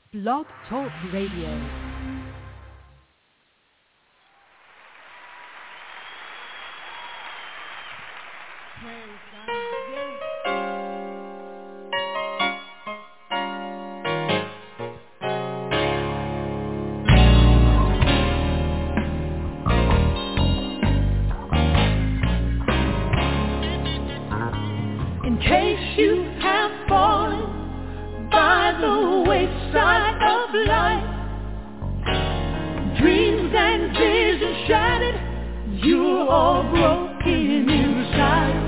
Blog Talk Radio. In case you have fallen by the wayside of life, dreams and visions shattered, you're all broken inside.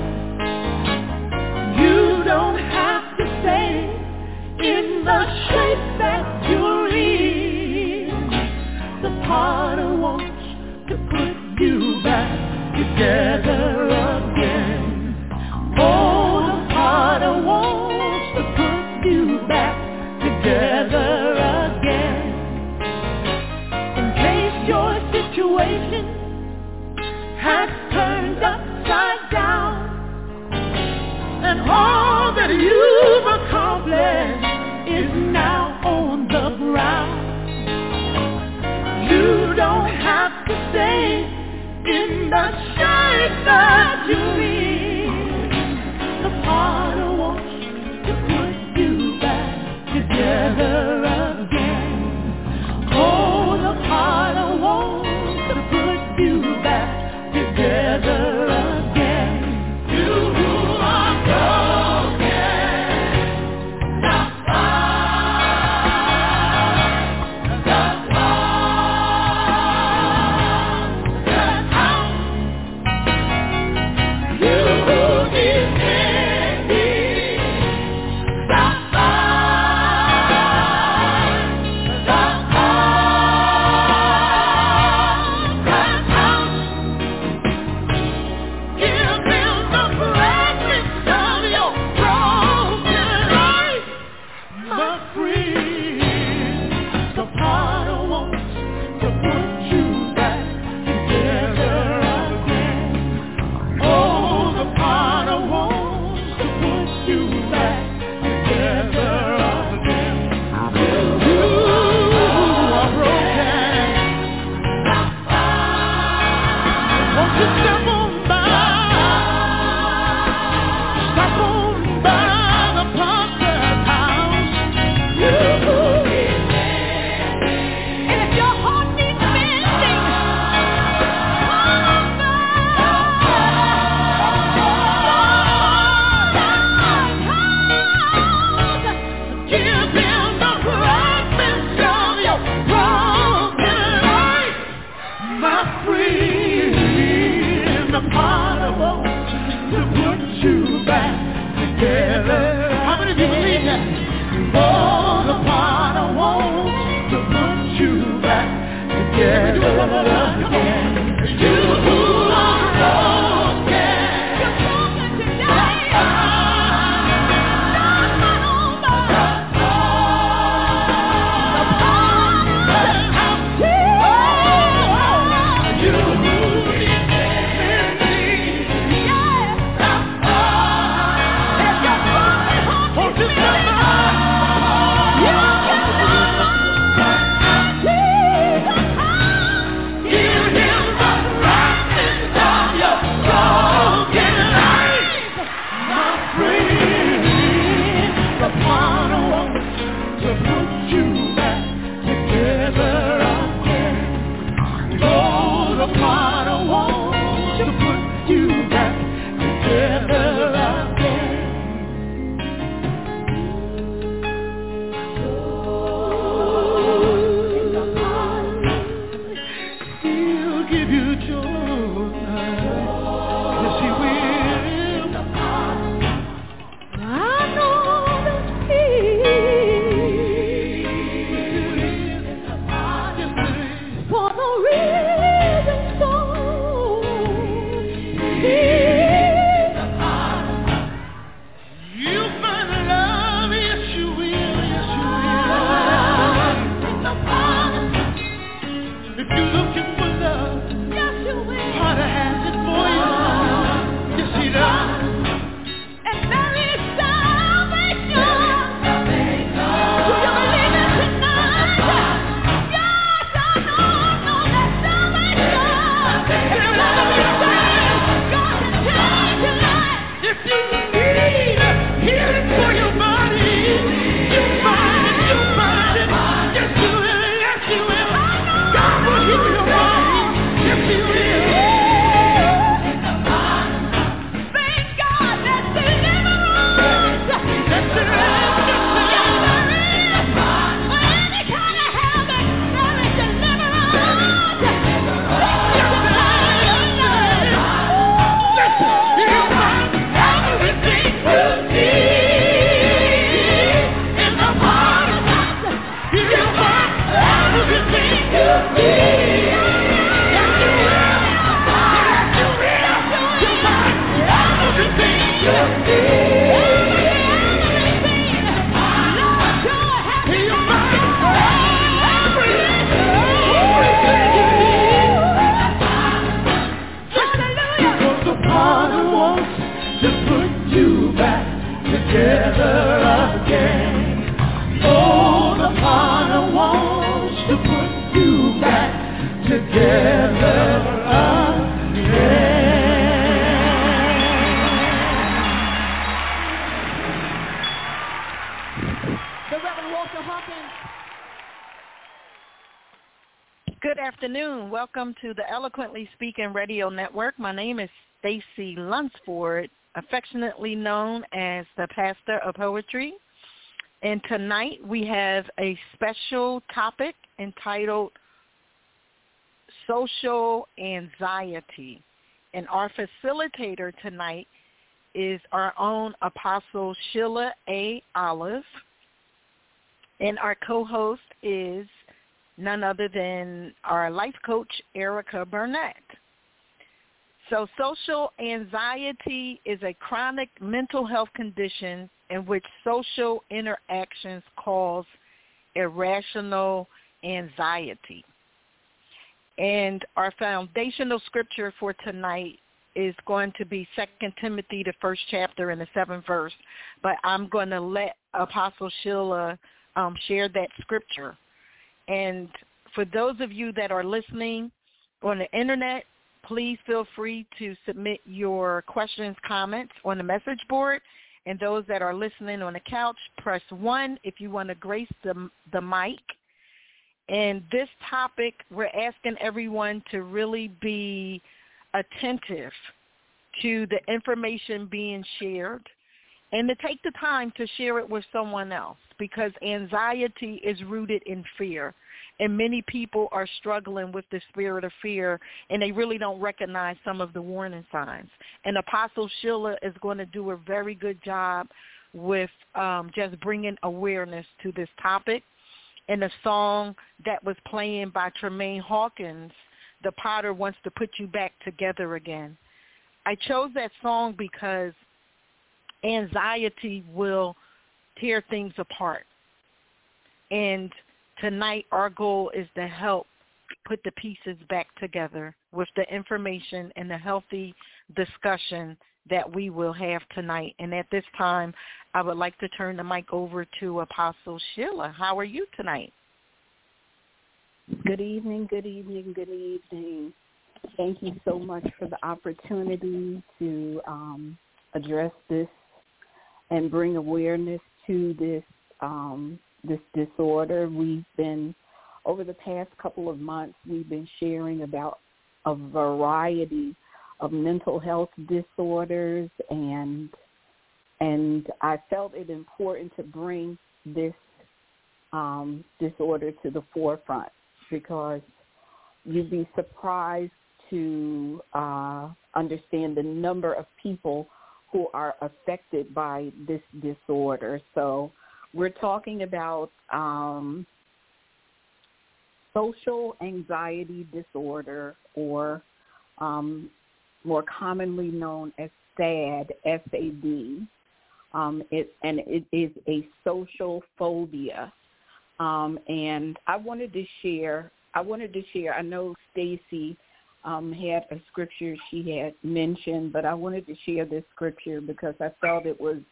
You don't have to stay in the shape that you're in. The potter wants to put you back together again. Oh, the potter wants to put you back together again. In case your situation has turned upside down, and all that you've accomplished is now on the ground. You don't have to stay in the shape that you're in. The potter wants to put you back together again. Oh, the potter wants to put you back together again. You who are broken, the you who need the Reverend Walter Hawkins. Good afternoon. Welcome to the Eloquently Speaking Radio Network. My name is Stacy Lunsford, affectionately known as the Pastor of Poetry. And tonight we have a special topic entitled Social Anxiety. And our facilitator tonight is our own Apostle Sheila A. Olive. And our co-host is none other than our life coach, Erica Burnett. So social anxiety is a chronic mental health condition in which social interactions cause irrational anxiety. And our foundational scripture for tonight is going to be 2 Timothy, the 1st chapter and the 7th verse. But I'm going to let Apostle Sheila share that scripture. And for those of you that are listening on the internet, please feel free to submit your questions, comments on the message board. And those that are listening on the couch, press 1 if you want to grace the mic. And this topic, we're asking everyone to really be attentive to the information being shared and to take the time to share it with someone else, because anxiety is rooted in fear. And many people are struggling with the spirit of fear, and they really don't recognize some of the warning signs. And Apostle Sheila is going to do a very good job with just bringing awareness to this topic. And the song that was playing by Tremaine Hawkins, The Potter Wants to Put You Back Together Again. I chose that song because anxiety will tear things apart. And tonight our goal is to help put the pieces back together with the information and the healthy discussion that we will have tonight. And at this time, I would like to turn the mic over to Apostle Sheila. How are you tonight? Good evening, good evening, good evening. Thank you so much for the opportunity to address this and bring awareness to this disorder. We've been, over the past couple of months, we've been sharing about a variety of mental health disorders, and I felt it important to bring this disorder to the forefront, because you'd be surprised to understand the number of people who are affected by this disorder. So we're talking about social anxiety disorder, or more commonly known as SAD, S-A-D. It is a social phobia. And I wanted to share, I know Stacy had a scripture she had mentioned, but I wanted to share this scripture because I felt it was,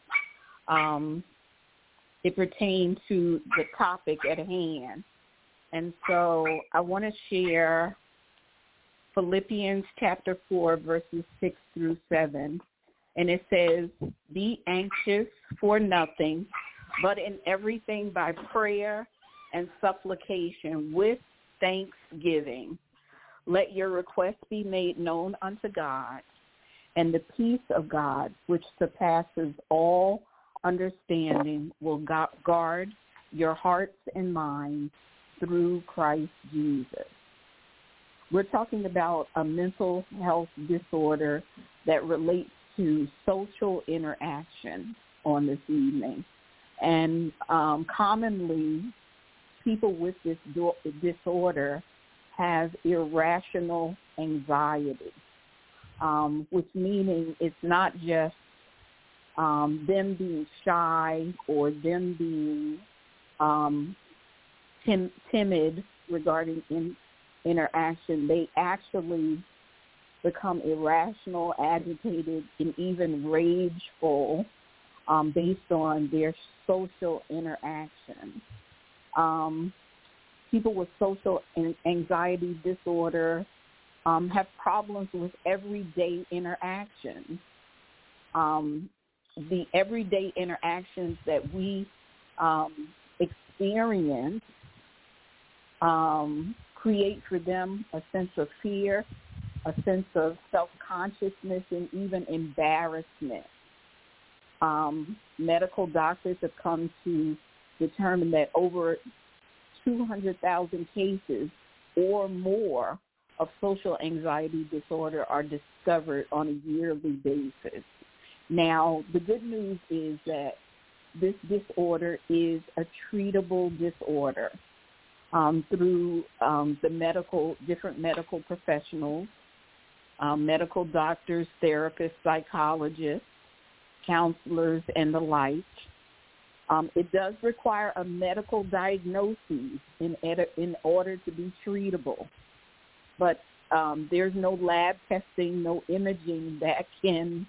it pertained to the topic at hand. And so I want to share Philippians chapter 4, verses 6 through 7. And it says, "Be anxious for nothing, but in everything by prayer and supplication with thanksgiving. Let your requests be made known unto God, and the peace of God, which surpasses all understanding, will guard your hearts and minds through Christ Jesus." We're talking about a mental health disorder that relates to social interaction on this evening. And commonly, people with this disorder have irrational anxiety, which meaning it's not just them being shy or them being timid regarding interaction. They actually become irrational, agitated, and even rageful based on their social interaction. People with social anxiety disorder have problems with everyday interactions. The everyday interactions that we experience create for them a sense of fear, a sense of self-consciousness, and even embarrassment. Medical doctors have come to determine that over 200,000 cases or more of social anxiety disorder are discovered on a yearly basis. Now, the good news is that this disorder is a treatable disorder through the different medical professionals, medical doctors, therapists, psychologists, counselors, and the like. It does require a medical diagnosis in order to be treatable, but there's no lab testing, no imaging that can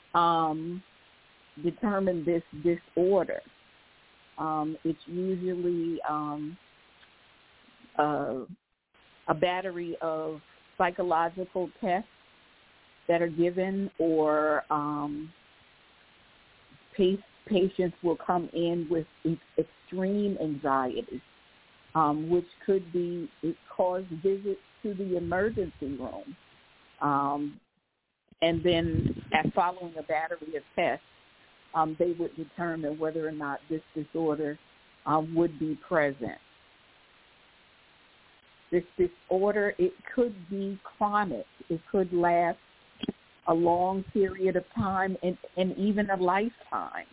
determine this disorder. It's usually a battery of psychological tests that are given, or patients will come in with extreme anxiety, which could cause visits to the emergency room. And then, following a battery of tests, they would determine whether or not this disorder would be present. This disorder, it could be chronic. It could last a long period of time and even a lifetime.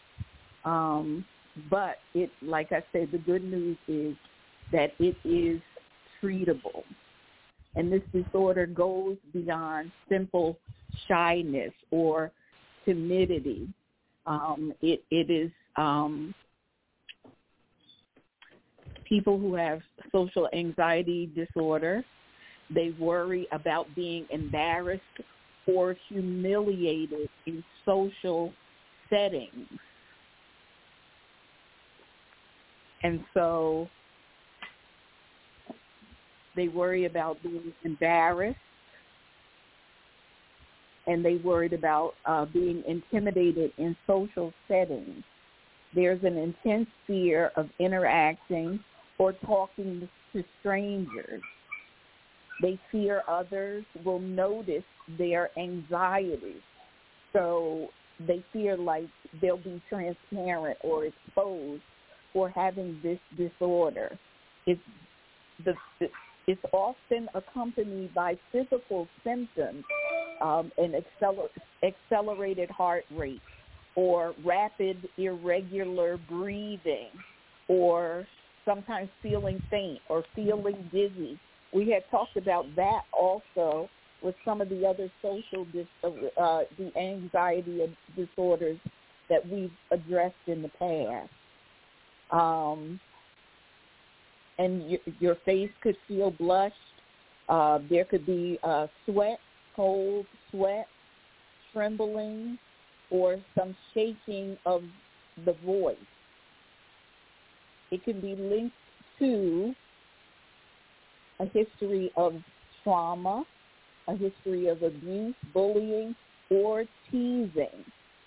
But like I said, the good news is that it is treatable. And this disorder goes beyond simple shyness or timidity. It is people who have social anxiety disorder. They worry about being embarrassed or humiliated in social settings. And so they worry about being embarrassed, and they worried about being intimidated in social settings. There's an intense fear of interacting or talking to strangers. They fear others will notice their anxiety. So they fear like they'll be transparent or exposed for having this disorder. It's often accompanied by physical symptoms, an accelerated heart rate, or rapid irregular breathing, or sometimes feeling faint or feeling dizzy. We had talked about that also with some of the other social the anxiety disorders that we've addressed in the past. And your face could feel blushed. There could be sweat, cold sweat, trembling, or some shaking of the voice. It can be linked to a history of trauma, a history of abuse, bullying, or teasing.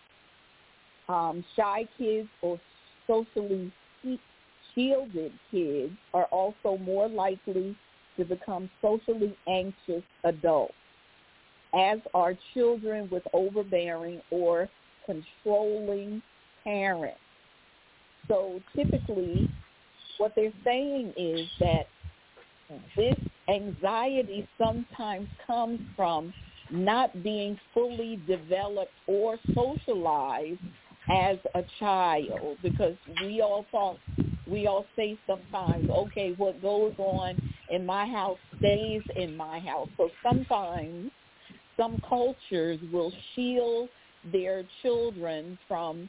Shy kids or socially shielded kids are also more likely to become socially anxious adults, as are children with overbearing or controlling parents. So typically what they're saying is that this anxiety sometimes comes from not being fully developed or socialized as a child, because we all say sometimes, okay, what goes on in my house stays in my house. So sometimes some cultures will shield their children from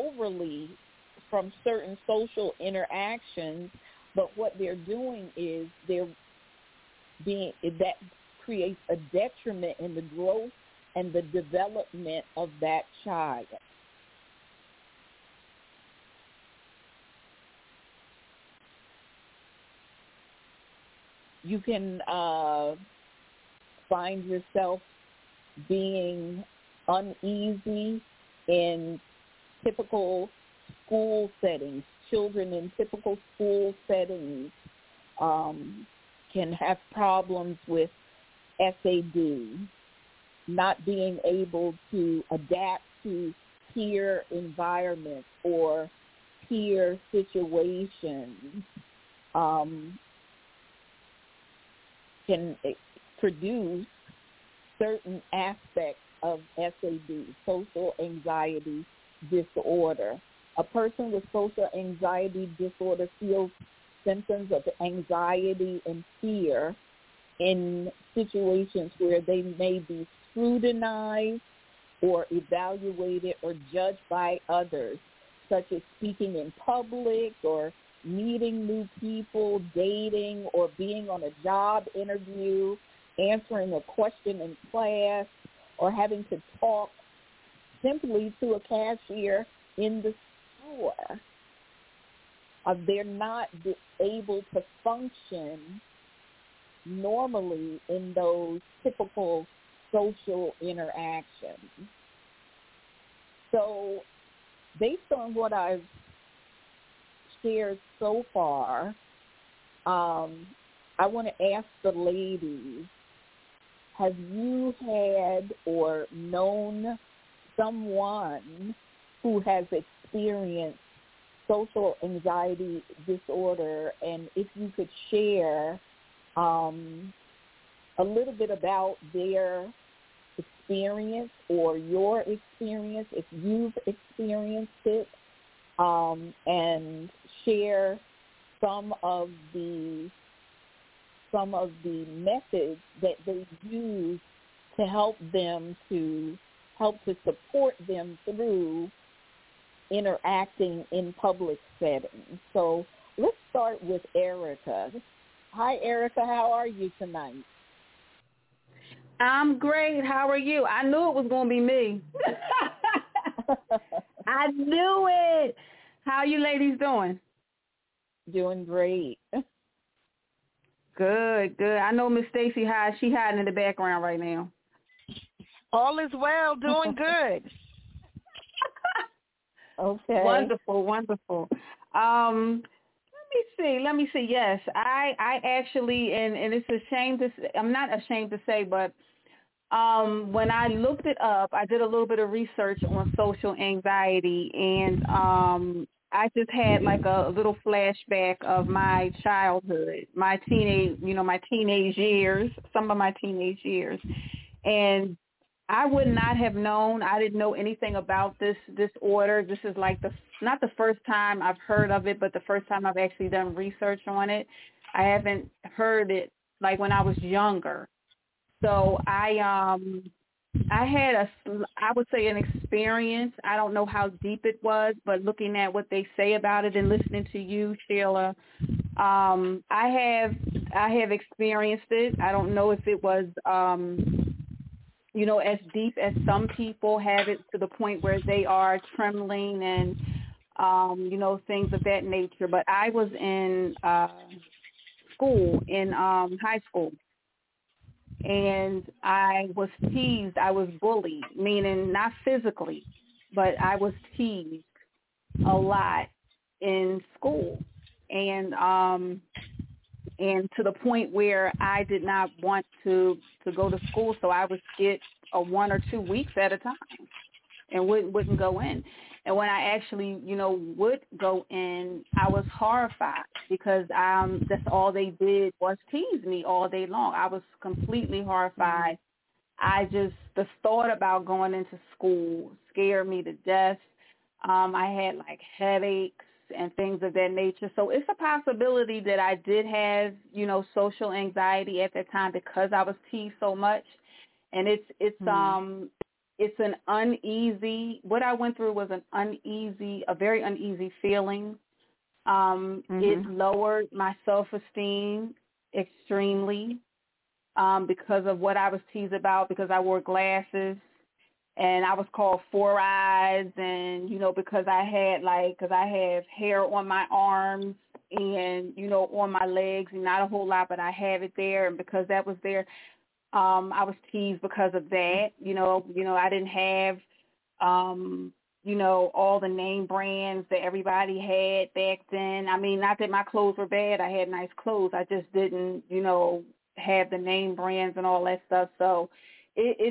certain social interactions, but what they're doing is that creates a detriment in the growth and the development of that child. You can find yourself being uneasy in typical school settings, children in typical school settings can have problems with SAD, not being able to adapt to peer environments or peer situations, can produce certain aspects of SAD, social anxiety disorder. A person with social anxiety disorder feels symptoms of anxiety and fear in situations where they may be scrutinized or evaluated or judged by others, such as speaking in public or meeting new people, dating, or being on a job interview, answering a question in class, or having to talk simply to a cashier in the store. They're not able to function normally in those typical social interactions. So based on what I've shared so far, I want to ask the ladies, have you had or known someone who has experienced social anxiety disorder, and if you could share a little bit about their experience or your experience, if you've experienced it, and share some of the methods that they use to help to support them through interacting in public settings. So let's start with Erica. Hi, Erica. How are you tonight? I'm great. How are you? I knew it was going to be me. I knew it. How are you ladies doing? Doing great. Good, good. I know Miss Stacy she's hiding in the background right now. All is well, doing good. Okay. Wonderful, wonderful. Let me see. Yes, I actually, and it's a shame to say, I'm not ashamed to say, but when I looked it up, I did a little bit of research on social anxiety, and I just had like a little flashback of my childhood, my teenage years, some of my teenage years, and I would not have known. I didn't know anything about this disorder. This is like not the first time I've heard of it, but the first time I've actually done research on it. I haven't heard it like when I was younger. So I had I would say an experience. I don't know how deep it was, but looking at what they say about it and listening to you, Sheila, I have experienced it. I don't know if it was as deep as some people have it, to the point where they are trembling and, things of that nature. But I was in school, in high school, and I was teased. I was bullied, meaning not physically, but I was teased a lot in school. And to the point where I did not want to go to school, so I would skip 1 or 2 weeks at a time and wouldn't go in. And when I actually, would go in, I was horrified because that's all they did was tease me all day long. I was completely horrified. The thought about going into school scared me to death. I had like headaches and things of that nature. So it's a possibility that I did have, social anxiety at that time because I was teased so much. And it's an uneasy, what I went through was a very uneasy feeling. It lowered my self-esteem extremely because of what I was teased about, because I wore glasses. And I was called Four Eyes, and, because I have hair on my arms and, on my legs, and not a whole lot, but I have it there. And because that was there, I was teased because of that. I didn't have, all the name brands that everybody had back then. I mean, not that my clothes were bad. I had nice clothes. I just didn't, have the name brands and all that stuff. So it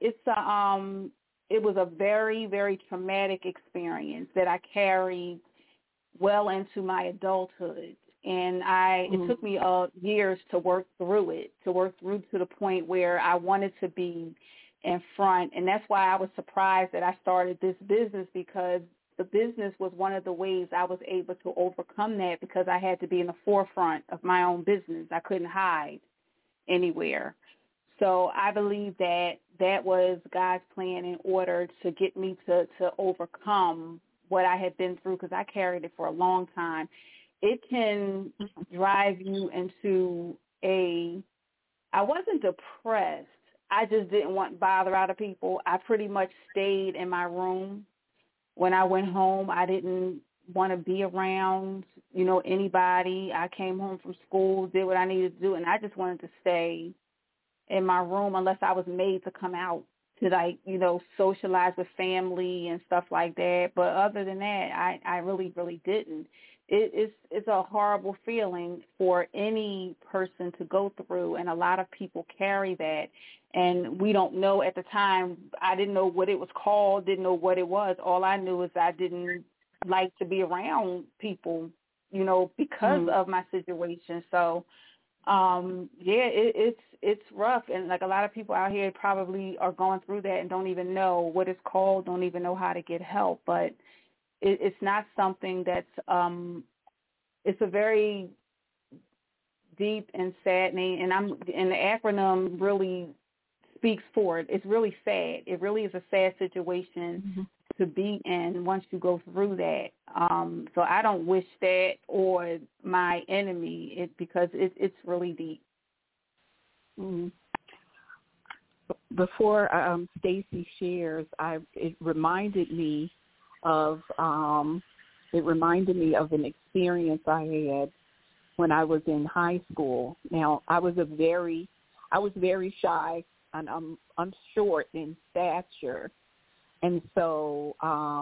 was a very, very traumatic experience that I carried well into my adulthood. And it took me years to work through to the point where I wanted to be in front. And that's why I was surprised that I started this business, because the business was one of the ways I was able to overcome that, because I had to be in the forefront of my own business. I couldn't hide anywhere. So I believe that was God's plan in order to get me to overcome what I had been through, because I carried it for a long time. It can drive you into I wasn't depressed. I just didn't want bother out of people. I pretty much stayed in my room. When I went home, I didn't want to be around, anybody. I came home from school, did what I needed to do, and I just wanted to stay in my room unless I was made to come out to, socialize with family and stuff like that. But other than that, I really, really didn't. It's a horrible feeling for any person to go through, and a lot of people carry that. And we don't know at the time. I didn't know what it was called, didn't know what it was. All I knew is I didn't like to be around people, because of my situation. So, it's rough. And like a lot of people out here probably are going through that and don't even know what it's called, don't even know how to get help. But it's not something that's it's a very deep and saddening, and the acronym really speaks for it. It's really sad. It really is a sad situation to be in once you go through that. So I don't wish that or my enemy because it's really deep. Mm-hmm. Before Stacy shares, it reminded me of an experience I had when I was in high school. Now, I was very shy, and I'm short in stature, and so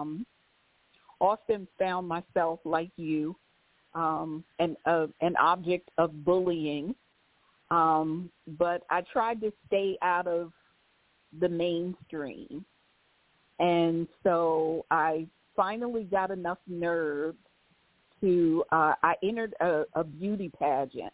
often found myself like you, an object of bullying. But I tried to stay out of the mainstream. And so I finally got enough nerve to, I entered a beauty pageant.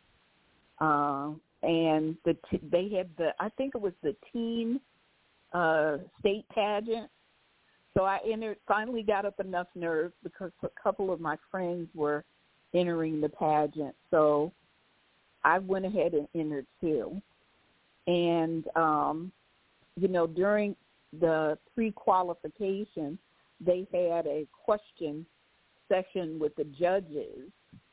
And they had I think it was the teen state pageant. So I finally got up enough nerve because a couple of my friends were entering the pageant. So I went ahead and entered too. And, during the pre-qualification, they had a question session with the judges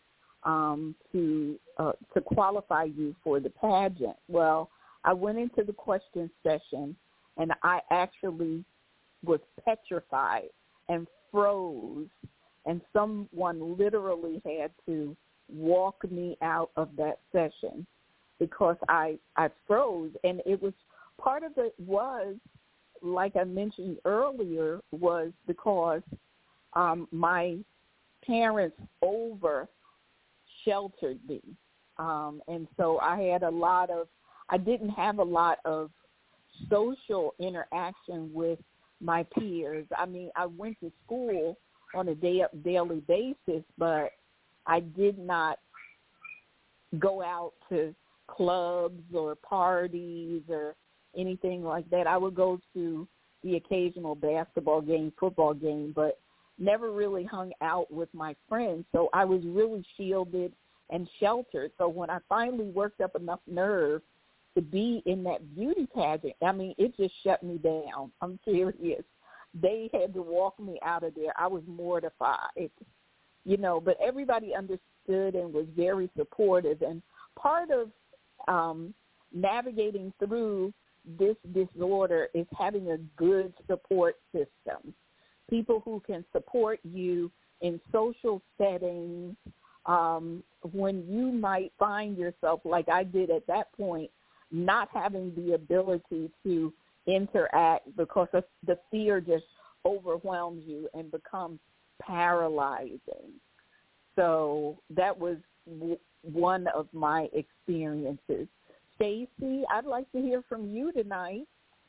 to qualify you for the pageant. Well, I went into the question session, and I actually was petrified and froze, and someone literally had to walk me out of that session because I froze. And it was part of it was, like I mentioned earlier, was because my parents over-sheltered me. And so I didn't have a lot of social interaction with my peers. I mean, I went to school on a daily basis, but I did not go out to clubs or parties or anything like that. I would go to the occasional basketball game, football game, but never really hung out with my friends. So I was really shielded and sheltered. So when I finally worked up enough nerve to be in that beauty pageant, I mean, it just shut me down. I'm serious. They had to walk me out of there. I was mortified, but everybody understood and was very supportive. And part of navigating through this disorder is having a good support system, people who can support you in social settings when you might find yourself, like I did at that point, not having the ability to interact because of the fear just overwhelms you and becomes paralyzing. So that was one of my experiences. Stacy, I'd like to hear from you tonight.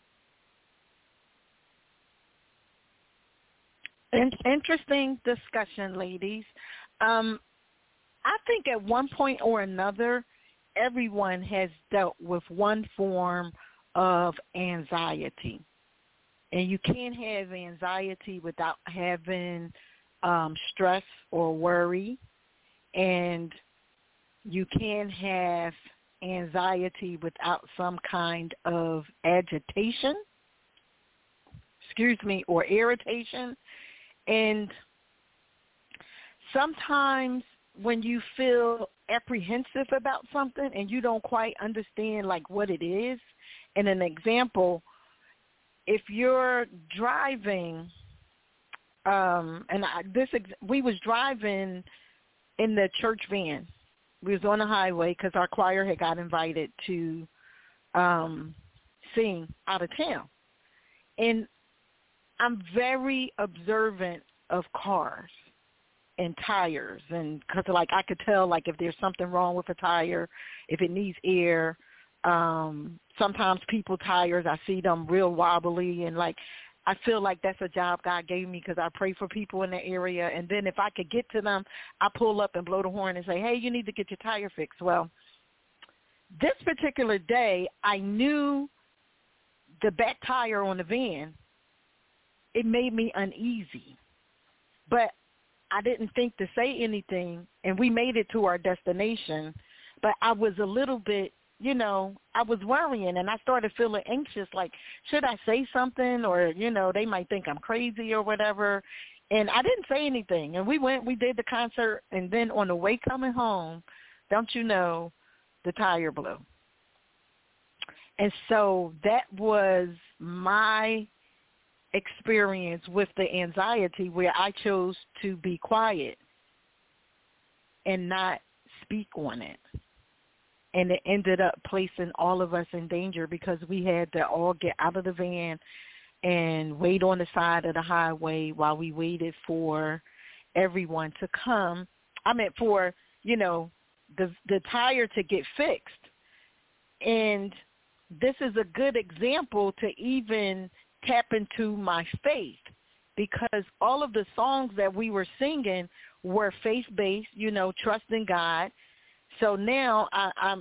Interesting discussion, ladies. I think at one point or another, everyone has dealt with one form of anxiety. And you can't have anxiety without having stress or worry. And you can have anxiety without some kind of agitation, or irritation. And sometimes when you feel apprehensive about something and you don't quite understand like what it is, and an example, if you're driving, we was driving in the church van. We was on the highway because our choir had got invited to sing out of town. And I'm very observant of cars and tires, and because like I could tell like if there's something wrong with a tire, if it needs air. Sometimes people tires, I see them real wobbly, and like I feel like that's a job God gave me because I pray for people in the area. And then if I could get to them, I pull up and blow the horn and say, hey, you need to get your tire fixed. Well, this particular day, I knew the back tire on the van, it made me uneasy. But I didn't think to say anything, and we made it to our destination. But I was a little bit, I was worrying, and I started feeling anxious, like, should I say something, or, they might think I'm crazy or whatever. And I didn't say anything. And we did the concert, and then on the way coming home, don't you know, the tire blew. And so that was my experience with the anxiety, where I chose to be quiet and not speak on it. And it ended up placing all of us in danger because we had to all get out of the van and wait on the side of the highway while we waited for everyone to come. I meant for, the tire to get fixed. And this is a good example to even tap into my faith, because all of the songs that we were singing were faith-based, trusting God. So now I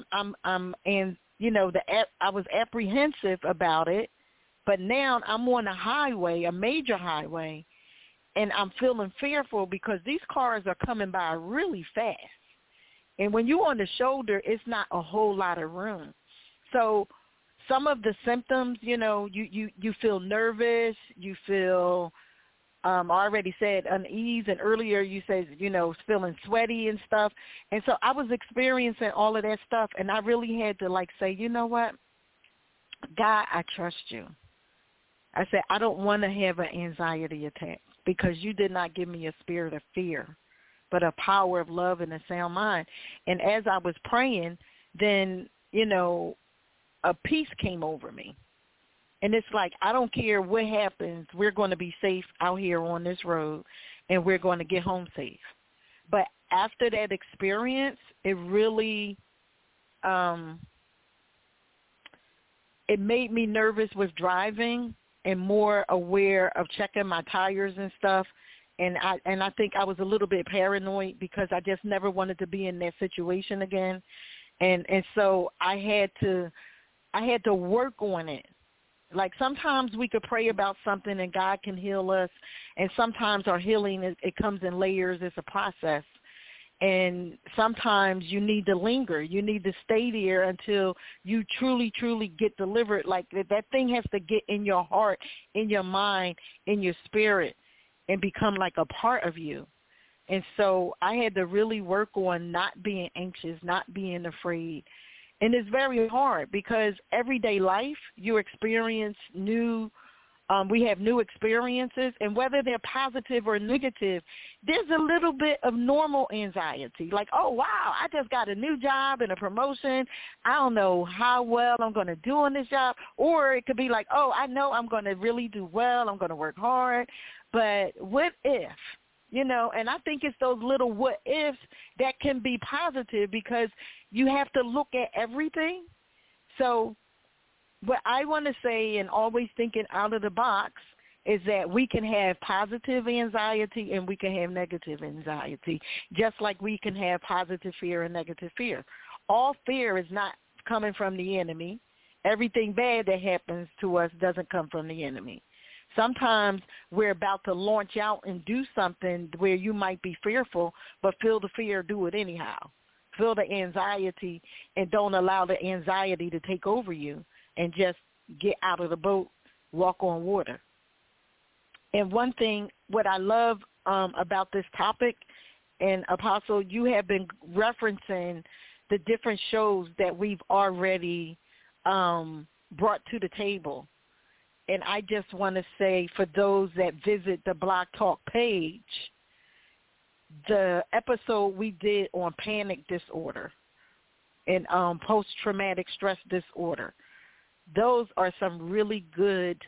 was apprehensive about it, but now I'm on a highway, a major highway, and I'm feeling fearful because these cars are coming by really fast. And when you're on the shoulder, it's not a whole lot of room. So some of the symptoms, you feel nervous, you feel, I already said unease, and earlier you said, feeling sweaty and stuff. And so I was experiencing all of that stuff, and I really had to say, you know what, God, I trust you. I said, I don't want to have an anxiety attack because you did not give me a spirit of fear, but a power of love and a sound mind. And as I was praying, then, a peace came over me. And it's like, I don't care what happens, we're going to be safe out here on this road, and we're going to get home safe. But after that experience, it really, it made me nervous with driving and more aware of checking my tires and stuff. And I think I was a little bit paranoid because I just never wanted to be in that situation again. And so I had to work on it. Like sometimes we could pray about something and God can heal us, and sometimes our healing, it comes in layers. It's a process. And sometimes you need to linger. You need to stay there until you truly, truly get delivered. Like that thing has to get in your heart, in your mind, in your spirit, and become like a part of you. And so I had to really work on not being anxious, not being afraid. And it's very hard because everyday life, you experience new We have new experiences, and whether they're positive or negative, there's a little bit of normal anxiety. Like, oh, wow, I just got a new job and a promotion. I don't know how well I'm going to do on this job. Or it could be like, oh, I know I'm going to really do well. I'm going to work hard. But what if? You know, and I think it's those little what ifs that can be positive because you have to look at everything. So what I want to say, and always thinking out of the box, is that we can have positive anxiety and we can have negative anxiety, just like we can have positive fear and negative fear. All fear is not coming from the enemy. Everything bad that happens to us doesn't come from the enemy. Sometimes we're about to launch out and do something where you might be fearful, but feel the fear, do it anyhow. Feel the anxiety and don't allow the anxiety to take over you and just get out of the boat, walk on water. And one thing, what I love about this topic, and Apostle, you have been referencing the different shows that we've already brought to the table. And I just want to say, for those that visit the Blog Talk page, the episode we did on panic disorder and post-traumatic stress disorder, those are some really good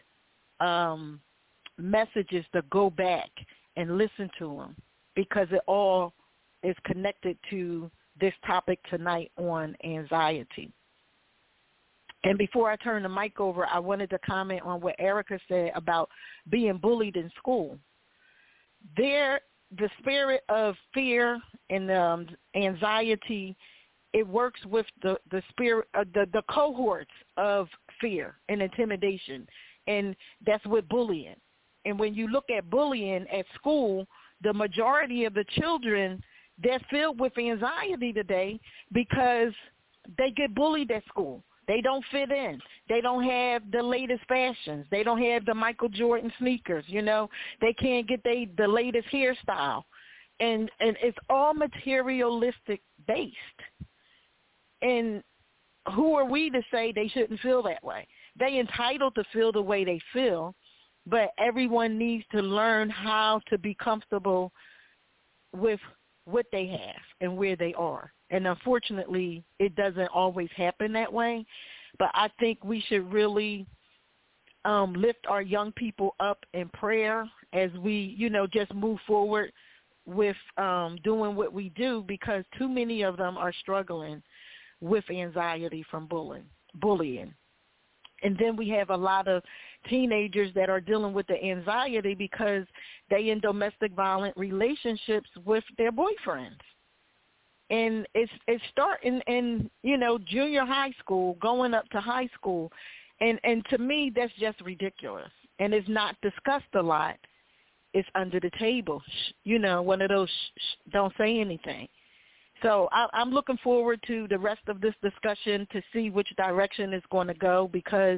messages to go back and listen to them, because it all is connected to this topic tonight on anxiety. And before I turn the mic over, I wanted to comment on what Erica said about being bullied in school. The spirit of fear and anxiety, it works with the spirit, the cohorts of fear and intimidation, and that's with bullying. And when you look at bullying at school, the majority of the children, they're filled with anxiety today because they get bullied at school. They don't fit in. They don't have the latest fashions. They don't have the Michael Jordan sneakers, you know. They can't get the latest hairstyle. And it's all materialistic based. And who are we to say they shouldn't feel that way? They entitled to feel the way they feel, but everyone needs to learn how to be comfortable with what they have and where they are. And unfortunately, it doesn't always happen that way. But I think we should really lift our young people up in prayer as we, just move forward with doing what we do, because too many of them are struggling with anxiety from bullying. And then we have a lot of teenagers that are dealing with the anxiety because they in domestic violent relationships with their boyfriends. And it's starting in, junior high school, going up to high school. And to me, that's just ridiculous. And it's not discussed a lot. It's under the table. One of those don't say anything. So I'm looking forward to the rest of this discussion to see which direction it's going to go, because,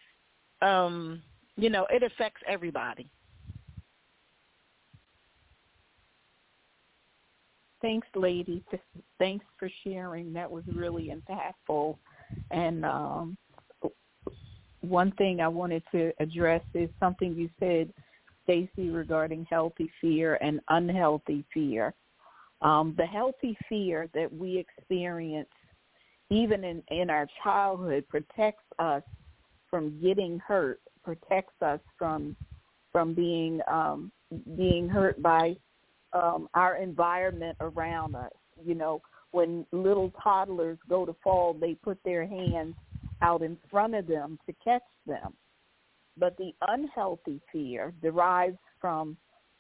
it affects everybody. Thanks, lady. Thanks for sharing. That was really impactful. And one thing I wanted to address is something you said, Stacey, regarding healthy fear and unhealthy fear. The healthy fear that we experience, even in our childhood, protects us from getting hurt, protects us from being hurt by our environment around us. When little toddlers go to fall, they put their hands out in front of them to catch them. But the unhealthy fear derives from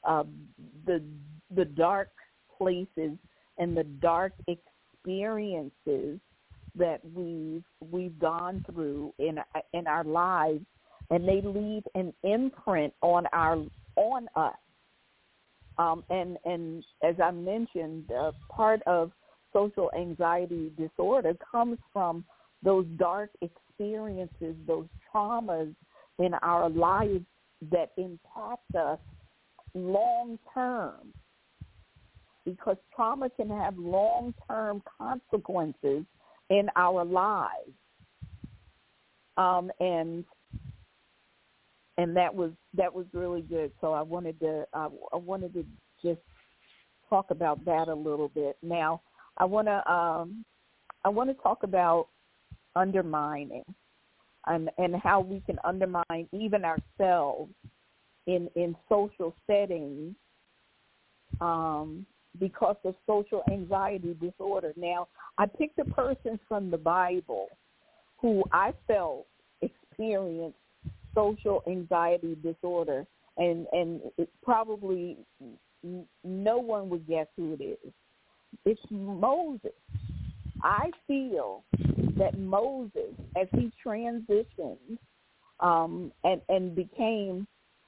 the dark places and the dark experiences that we've gone through in our lives, and they leave an imprint on us. And as I mentioned, part of social anxiety disorder comes from those dark experiences, those traumas in our lives that impact us long term, because trauma can have long-term consequences in our lives. And and that was really good. So I wanted to just talk about that a little bit. Now I want to talk about undermining and how we can undermine even ourselves in social settings because of social anxiety disorder. Now, I picked a person from the Bible who I felt experienced social anxiety disorder, and it probably no one would guess who it is. It's Moses. I feel that Moses, as he transitioned and became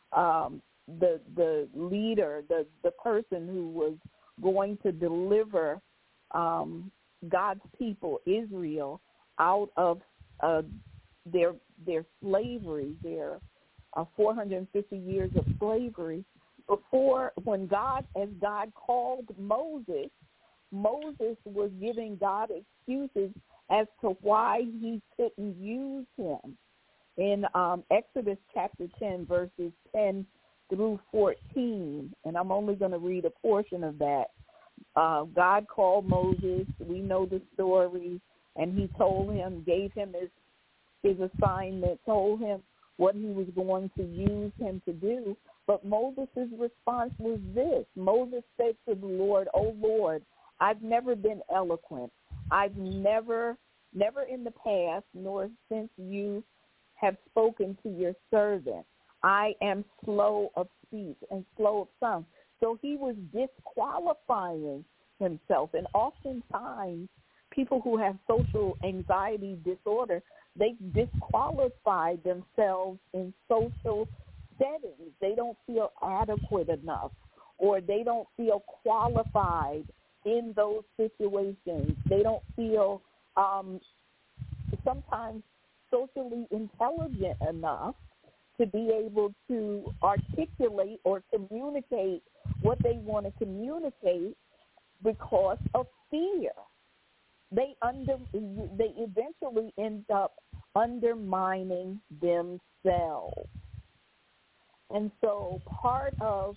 the leader, the person who was going to deliver God's people, Israel, out of their slavery, their 450 years of slavery. When God called Moses, Moses was giving God excuses as to why he couldn't use him. In Exodus chapter 10, verses 10 through 14, and I'm only going to read a portion of that. God called Moses. We know the story, and he gave him his assignment, told him what he was going to use him to do. But Moses' response was this. Moses said to the Lord, "Oh Lord, I've never been eloquent. I've never in the past, nor since you have spoken to your servant. I am slow of speech and slow of tongue." So he was disqualifying himself. And oftentimes, people who have social anxiety disorder, they disqualify themselves in social settings. They don't feel adequate enough, or they don't feel qualified in those situations. They don't feel sometimes socially intelligent enough to be able to articulate or communicate what they want to communicate because of fear. They eventually end up undermining themselves. And so part of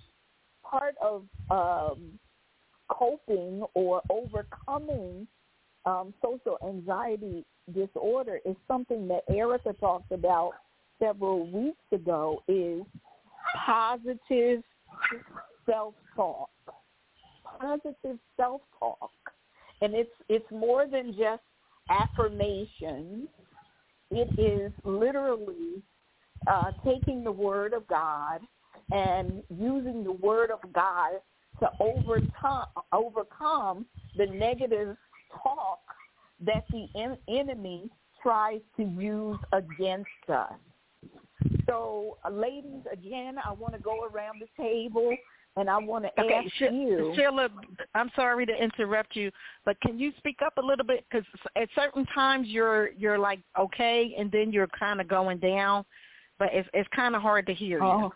coping or overcoming social anxiety disorder is something that Erica talked about several weeks ago, is positive self-talk. Positive self-talk. And it's more than just affirmations. It is literally taking the Word of God and using the Word of God to overcome the negative talk that the enemy tries to use against us. So, ladies, again, I want to go around the table, and I want to ask you. Sheila, I'm sorry to interrupt you, but can you speak up a little bit? Because at certain times you're like, okay, and then you're kind of going down, but it's kind of hard to hear you.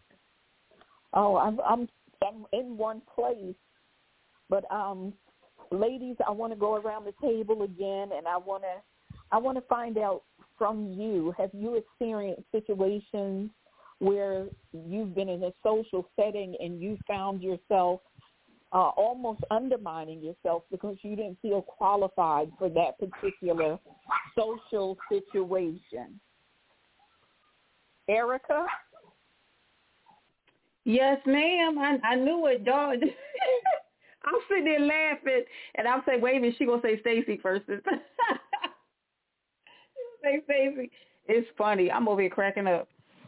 I'm in one place. But, ladies, I want to go around the table again, and I want to find out from you, have you experienced situations where you've been in a social setting and you found yourself almost undermining yourself because you didn't feel qualified for that particular social situation? Erica? Yes, ma'am. I knew it, dog. I'm sitting there laughing, and I'm saying, wait a minute, she going to say Stacy first. Say Stacy. It's funny. I'm over here cracking up.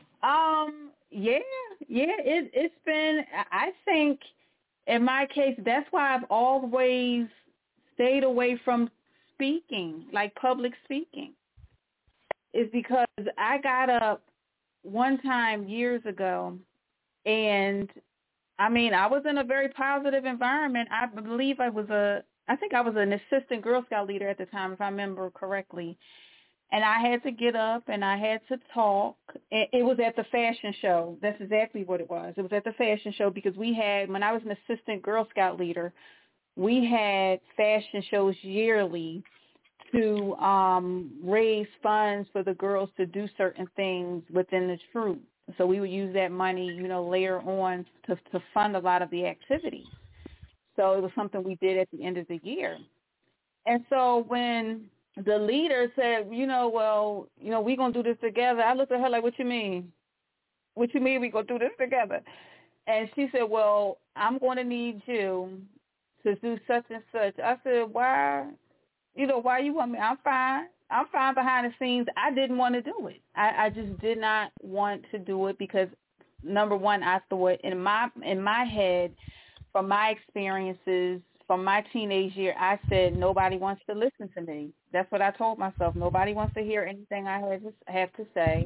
It's been, I think, in my case, that's why I've always stayed away from speaking, like public speaking, is because I got up one time years ago, and I was in a very positive environment. I believe I was an assistant Girl Scout leader at the time, if I remember correctly. And I had to get up and I had to talk. It was at the fashion show. That's exactly what it was. It was at the fashion show because when I was an assistant Girl Scout leader, we had fashion shows yearly to raise funds for the girls to do certain things within the troop. So we would use that money, later on to fund a lot of the activities. So it was something we did at the end of the year. And so when the leader said, we're going to do this together, I looked at her like, what you mean? What you mean we going to do this together? And she said, well, I'm going to need you to do such and such. I said, why? Why you want me? I'm fine. I'm fine behind the scenes. I didn't want to do it. I just did not want to do it because, number one, I thought in my head, from my experiences, from my teenage year, I said nobody wants to listen to me. That's what I told myself. Nobody wants to hear anything I have to say.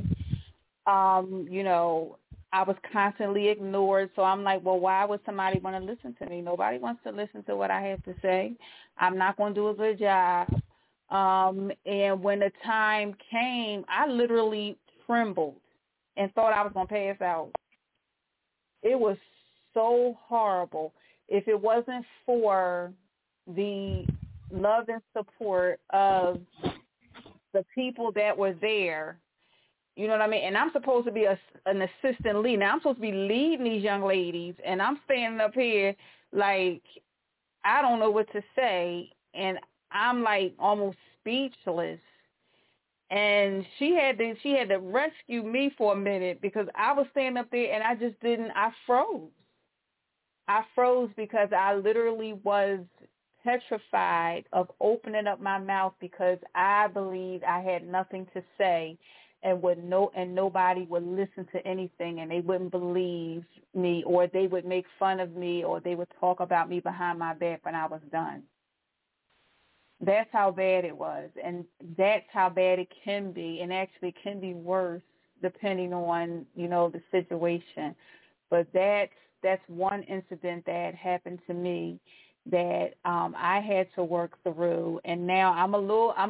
I was constantly ignored, so I'm like, well, why would somebody want to listen to me? Nobody wants to listen to what I have to say. I'm not going to do a good job. And when the time came, I literally trembled and thought I was going to pass out. It was so horrible. If it wasn't for the love and support of the people that were there, you know what I mean? And I'm supposed to be an assistant lead. Now I'm supposed to be leading these young ladies, and I'm standing up here like I don't know what to say, and I'm like almost speechless. And she had to rescue me for a minute because I was standing up there and I froze. I froze because I literally was petrified of opening up my mouth because I believed I had nothing to say and nobody would listen to anything, and they wouldn't believe me, or they would make fun of me, or they would talk about me behind my back when I was done. That's how bad it was, and that's how bad it can be, and actually can be worse depending on, the situation. But that's one incident that happened to me that I had to work through, and now I'm a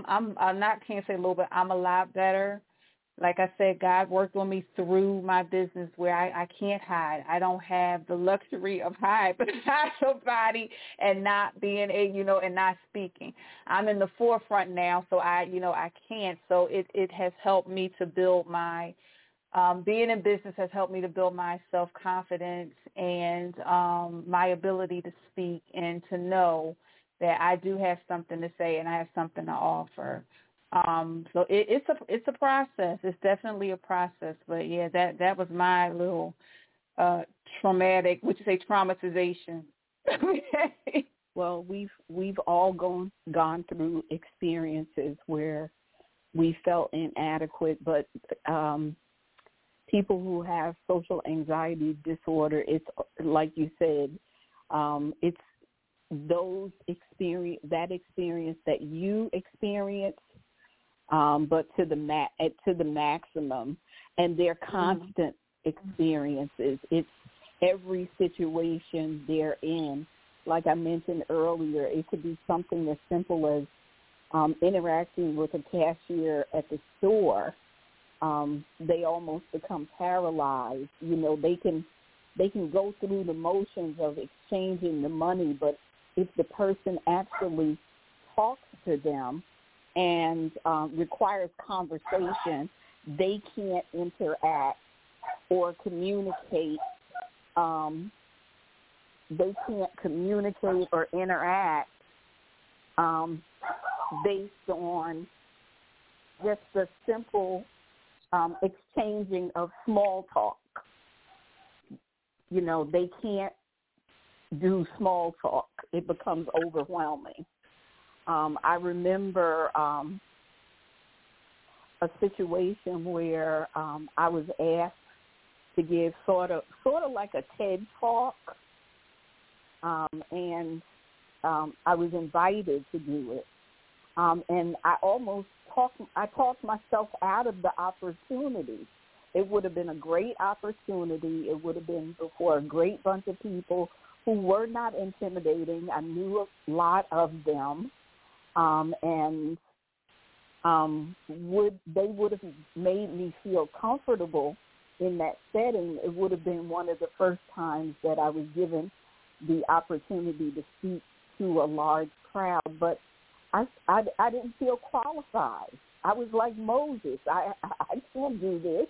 lot better. Like I said, God worked on me through my business where I can't hide. I don't have the luxury of hiding behind somebody and not being and not speaking. I'm in the forefront now, so I can't. So it has helped me to build my being in business has helped me to build my self-confidence and my ability to speak and to know that I do have something to say and I have something to offer. So it's a process. It's definitely a process. But yeah, that was my little traumatic. Would you say traumatization? Well, we've all gone through experiences where we felt inadequate, but people who have social anxiety disorder, it's like you said, it's that experience that you experience. But to the maximum, and their constant experiences. It's every situation they're in. Like I mentioned earlier, it could be something as simple as interacting with a cashier at the store. They almost become paralyzed. They can go through the motions of exchanging the money, but if the person actually talks to them and requires conversation, they can't interact or communicate. They can't communicate or interact based on just the simple exchanging of small talk. They can't do small talk. It becomes overwhelming. I remember a situation where I was asked to give sort of like a TED talk, and I was invited to do it, and I talked myself out of the opportunity. It would have been a great opportunity. It would have been before a great bunch of people who were not intimidating. I knew a lot of them. And they would have made me feel comfortable in that setting. It would have been one of the first times that I was given the opportunity to speak to a large crowd, but I didn't feel qualified. I was like Moses. I can't do this.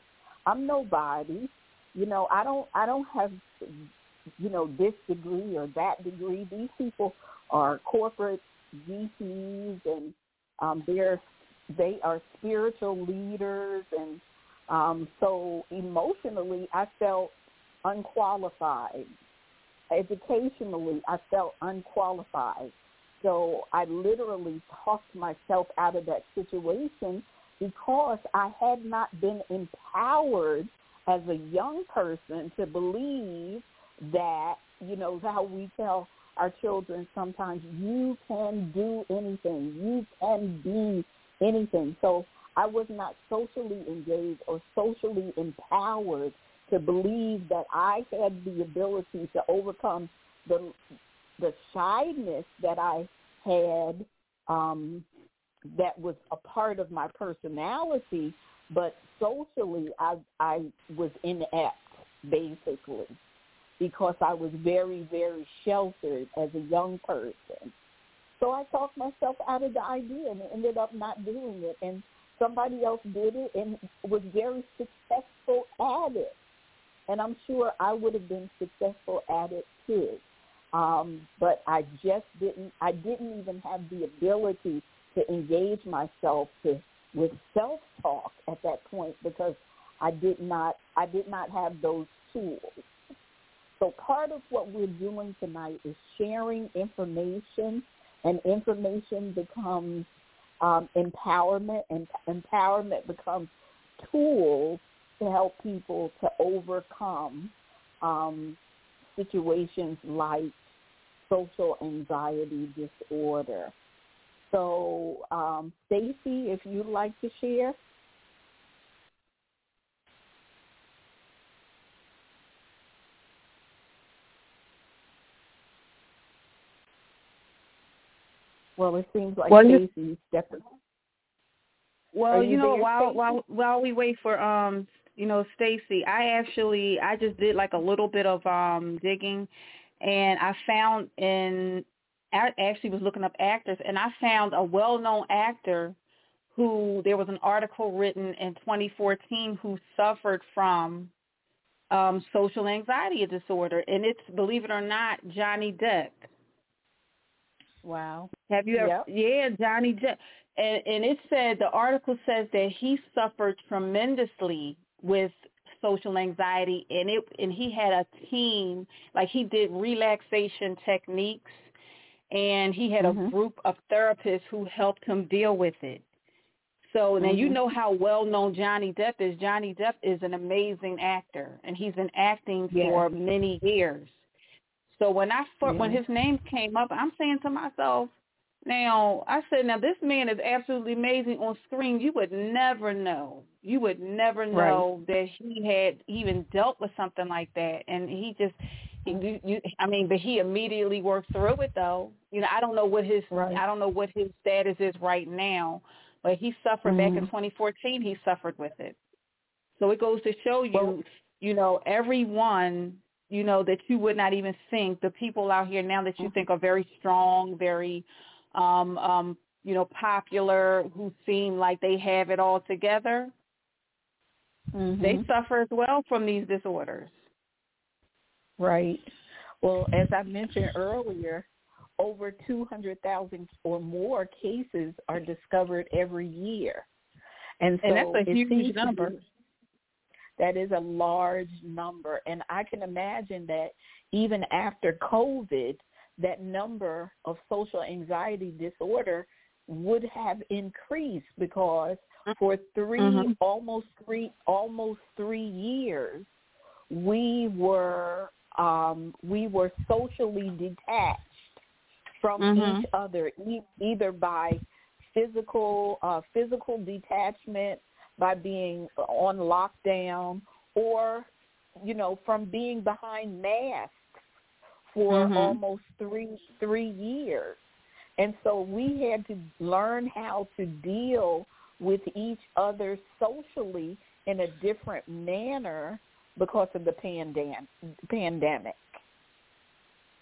I'm nobody. I don't have, this degree or that degree. These people are corporate VPs, and they are spiritual leaders, and so emotionally I felt unqualified. Educationally, I felt unqualified. So I literally talked myself out of that situation because I had not been empowered as a young person to believe that, how we tell our children sometimes, you can do anything, you can be anything. So I was not socially engaged or socially empowered to believe that I had the ability to overcome the shyness that I had, that was a part of my personality, but socially I was inept, basically, because I was very, very sheltered as a young person. So I talked myself out of the idea and ended up not doing it, and somebody else did it and was very successful at it. And I'm sure I would have been successful at it too. But I didn't even have the ability to engage myself with self-talk at that point because I did not have those tools. So part of what we're doing tonight is sharing information, and information becomes empowerment, and empowerment becomes tools to help people to overcome situations like social anxiety disorder. So, Stacy, if you'd like to share. Well, it seems like Stacy's stepping. Well, while we wait for Stacy, I just did like a little bit of digging, and I found I actually was looking up actors, and I found a well-known actor who there was an article written in 2014 who suffered from social anxiety disorder, and it's, believe it or not, Johnny Depp. Wow. Have you ever? Yep. Yeah, Johnny Depp. And it said, the article says that he suffered tremendously with social anxiety, and he had a team, like he did relaxation techniques, and he had a group of therapists who helped him deal with it. So now you know how well-known Johnny Depp is. Johnny Depp is an amazing actor, and he's been acting for many years. So when his name came up, I'm saying to myself, now this man is absolutely amazing on screen. You would never know. That he had even dealt with something like that. And but he immediately worked through it though. I don't know what his status is right now, but he suffered back in 2014. He suffered with it. So it goes to show you, everyone, that you would not even think, the people out here now that you think are very strong, very, popular, who seem like they have it all together, they suffer as well from these disorders. Right. Well, as I mentioned earlier, over 200,000 or more cases are discovered every year. And so that's a huge number. That is a large number. And I can imagine that even after COVID, that number of social anxiety disorder would have increased because for almost three years, we were socially detached from each other, either by physical detachment, by being on lockdown, or, from being behind masks for almost three years. And so we had to learn how to deal with each other socially in a different manner because of the pandemic.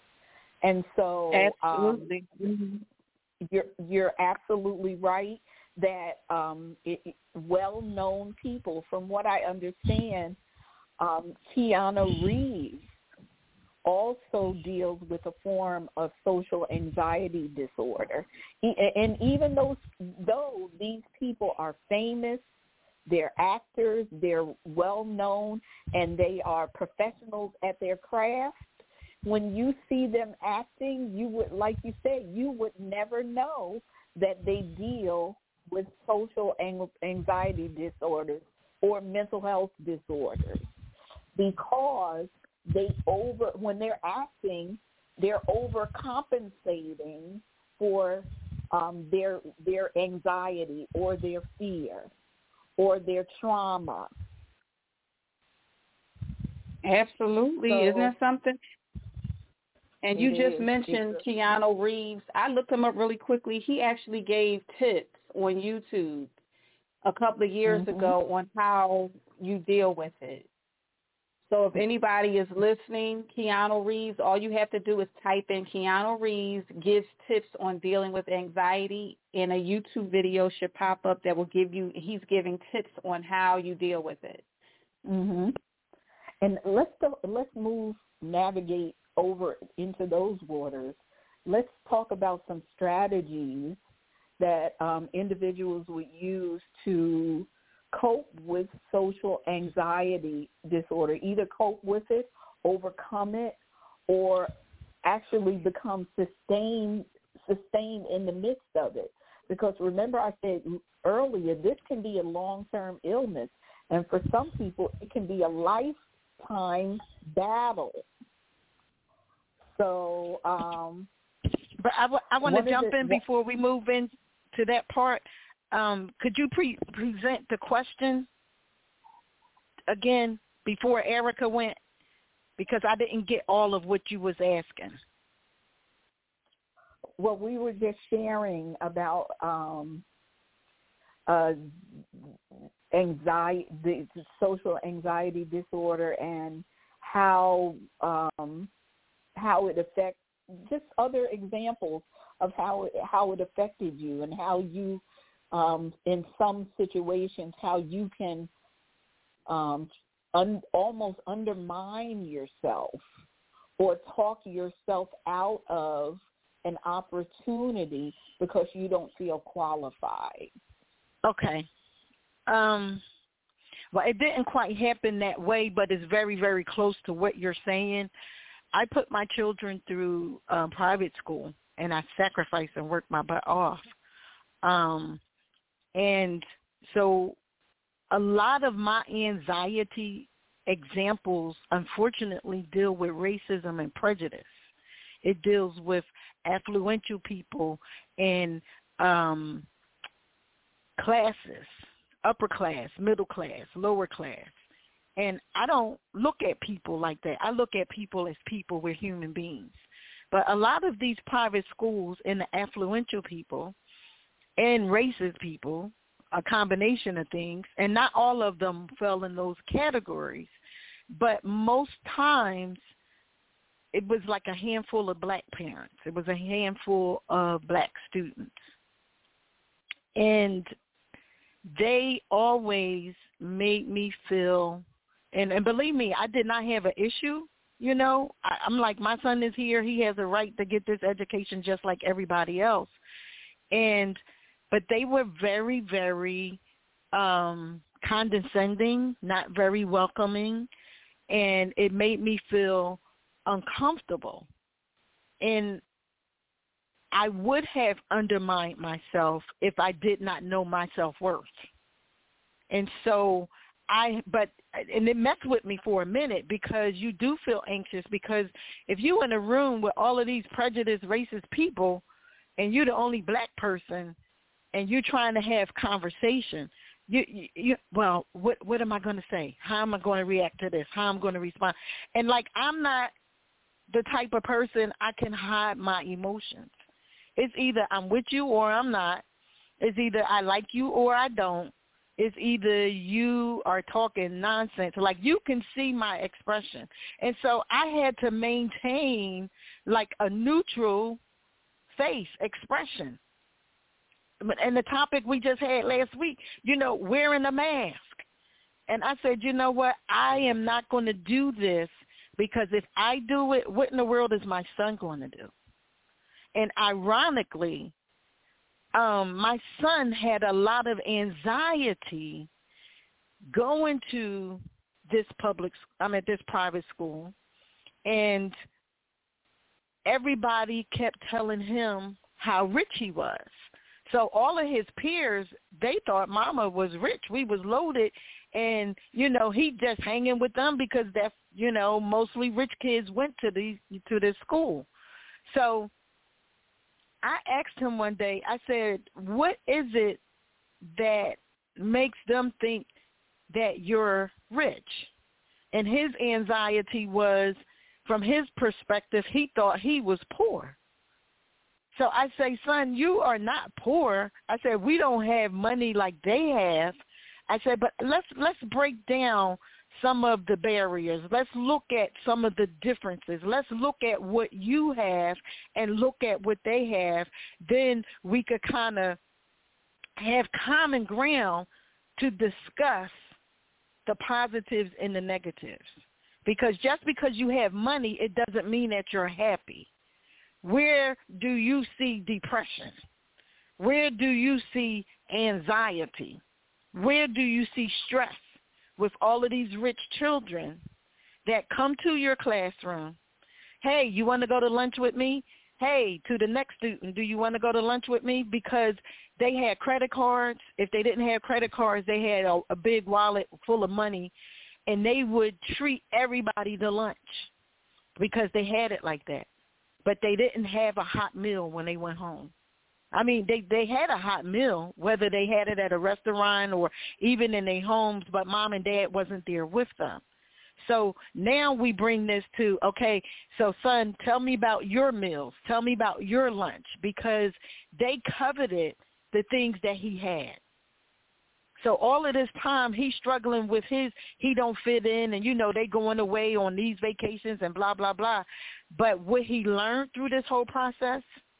And so absolutely. You're absolutely right that well-known people, from what I understand, Keanu Reeves also deals with a form of social anxiety disorder. And even though these people are famous, they're actors, they're well-known, and they are professionals at their craft, when you see them acting, you would, like you said, you would never know that they deal with social anxiety disorders or mental health disorders, because when they're acting, they're overcompensating for their anxiety or their fear or their trauma. Absolutely. So, isn't that something? And you just mentioned Keanu Reeves. I looked him up really quickly. He actually gave tips on YouTube a couple of years ago on how you deal with it. So if anybody is listening, Keanu Reeves, all you have to do is type in Keanu Reeves gives tips on dealing with anxiety, and a YouTube video should pop up that will give you, he's giving tips on how you deal with it. Mm-hmm. And let's navigate over into those waters. Let's talk about some strategies that individuals would use to cope with social anxiety disorder, either cope with it, overcome it, or actually become sustained in the midst of it. Because remember I said earlier, this can be a long-term illness, and for some people it can be a lifetime battle. So, but I want to jump in before we move into that part. Could you present the question again before Erica went? Because I didn't get all of what you was asking. Well, we were just sharing about anxiety, the social anxiety disorder, and how it affects, just other examples of how it affected you, and how you, in some situations, how you can almost undermine yourself or talk yourself out of an opportunity because you don't feel qualified. Okay. Well, it didn't quite happen that way, but it's very, very close to what you're saying. I put my children through private school, and I sacrificed and worked my butt off. And so a lot of my anxiety examples, unfortunately, deal with racism and prejudice. It deals with affluential people and classes, upper class, middle class, lower class. And I don't look at people like that. I look at people as people. We're human beings. But a lot of these private schools and the affluential people and racist people, a combination of things, and not all of them fell in those categories, but most times it was like a handful of black parents. It was a handful of black students. And they always made me feel, and believe me, I did not have an issue. You know, I'm like, my son is here. He has a right to get this education just like everybody else. But they were very, very condescending, not very welcoming, and it made me feel uncomfortable. And I would have undermined myself if I did not know my self-worth. And so and it messed with me for a minute, because you do feel anxious, because if you're in a room with all of these prejudiced, racist people, and you're the only black person, and you're trying to have conversation, well, what am I going to say? How am I going to react to this? How am I going to respond? And like, I'm not the type of person I can hide my emotions. It's either I'm with you or I'm not. It's either I like you or I don't. It's either you are talking nonsense. Like, you can see my expression. And so I had to maintain like a neutral face expression. and the topic we just had last week, wearing a mask. And I said, you know what? I am not going to do this, because if I do it, what in the world is my son going to do? And ironically, my son had a lot of anxiety going to this private school, and everybody kept telling him how rich he was. So all of his peers, they thought Mama was rich. We was loaded, and, he just hanging with them because that's, mostly rich kids went to this school. So I asked him one day, I said, what is it that makes them think that you're rich? And his anxiety was, from his perspective, he thought he was poor. So I say, son, you are not poor. I said, we don't have money like they have. I said, but let's break down some of the barriers. Let's look at some of the differences. Let's look at what you have and look at what they have. Then we could kind of have common ground to discuss the positives and the negatives. Because just because you have money, it doesn't mean that you're happy. Where do you see depression? Where do you see anxiety? Where do you see stress with all of these rich children that come to your classroom? Hey, you want to go to lunch with me? Hey, to the next student, do you want to go to lunch with me? Because they had credit cards. If they didn't have credit cards, they had a big wallet full of money, and they would treat everybody to lunch because they had it like that. But they didn't have a hot meal when they went home. I mean, they had a hot meal, whether they had it at a restaurant or even in their homes, but mom and dad wasn't there with them. So now we bring this to, okay, so son, tell me about your meals. Tell me about your lunch, because they coveted the things that he had. So all of this time he's struggling with he don't fit in, and, they going away on these vacations and blah, blah, blah. But what he learned through this whole process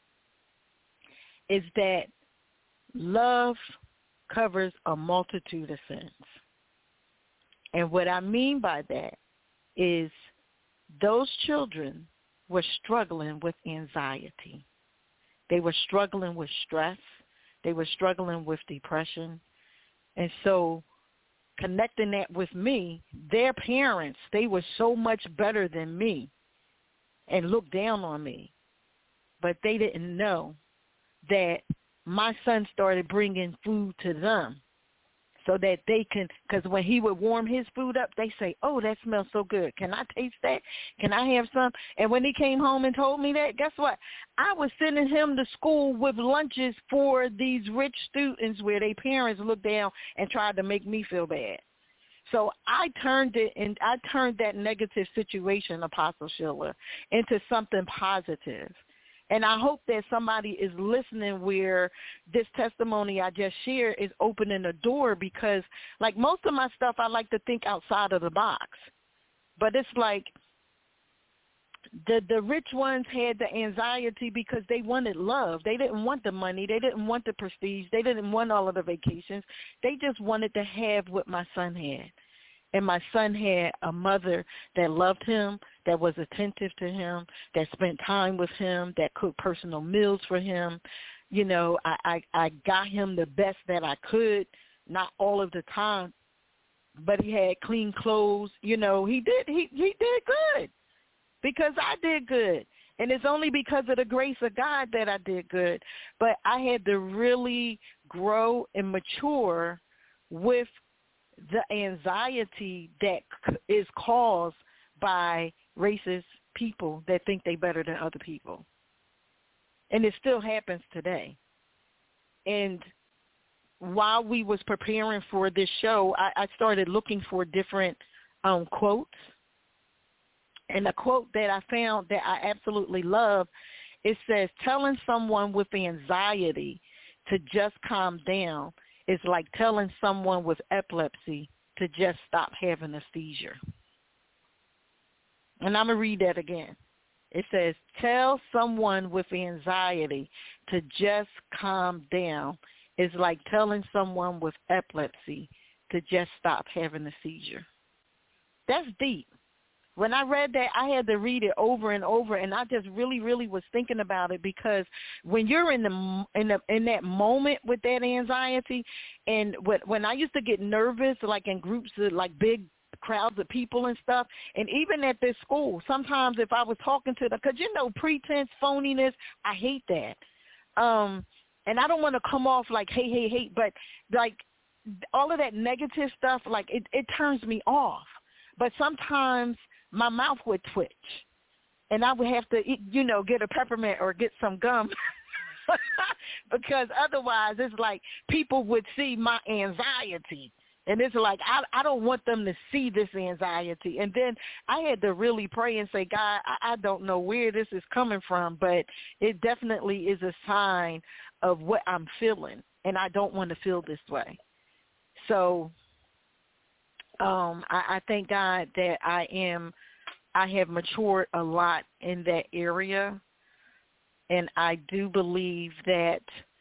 is that love covers a multitude of sins. And what I mean by that is those children were struggling with anxiety. They were struggling with stress. They were struggling with depression. And so connecting that with me, their parents, they were so much better than me and looked down on me. But they didn't know that my son started bringing food to them so that they can, because when he would warm his food up, they say, oh, that smells so good. Can I taste that? Can I have some? And when he came home and told me that, guess what? I was sending him to school with lunches for these rich students where their parents looked down and tried to make me feel bad. So I turned that negative situation, Apostle Sheila, into something positive. And I hope that somebody is listening where this testimony I just shared is opening a door, because, like, most of my stuff, I like to think outside of the box. But it's like the rich ones had the anxiety because they wanted love. They didn't want the money. They didn't want the prestige. They didn't want all of the vacations. They just wanted to have what my son had. And my son had a mother that loved him, that was attentive to him, that spent time with him, that cooked personal meals for him. I got him the best that I could, not all of the time, but he had clean clothes. He did good because I did good. And it's only because of the grace of God that I did good. But I had to really grow and mature with the anxiety that is caused by racist people that think they better than other people. And it still happens today. And while we was preparing for this show, I started looking for different quotes. And a quote that I found that I absolutely love, it says, telling someone with anxiety to just calm down is like telling someone with epilepsy to just stop having a seizure. And I'm going to read that again. It says, tell someone with anxiety to just calm down. It's like telling someone with epilepsy to just stop having a seizure. That's deep. When I read that, I had to read it over and over, and I just really, really was thinking about it, because when you're in that moment with that anxiety, and when I used to get nervous, like in groups of like big crowds of people and stuff, and even at this school, sometimes if I was talking to them, because pretense, phoniness, I hate that, and I don't want to come off like hey, but like all of that negative stuff, like it turns me off. But sometimes my mouth would twitch, and I would have to, get a peppermint or get some gum because otherwise it's like people would see my anxiety, and it's like I don't want them to see this anxiety. And then I had to really pray and say, God, I don't know where this is coming from, but it definitely is a sign of what I'm feeling, and I don't want to feel this way. So I thank God that I have matured a lot in that area, and I do believe that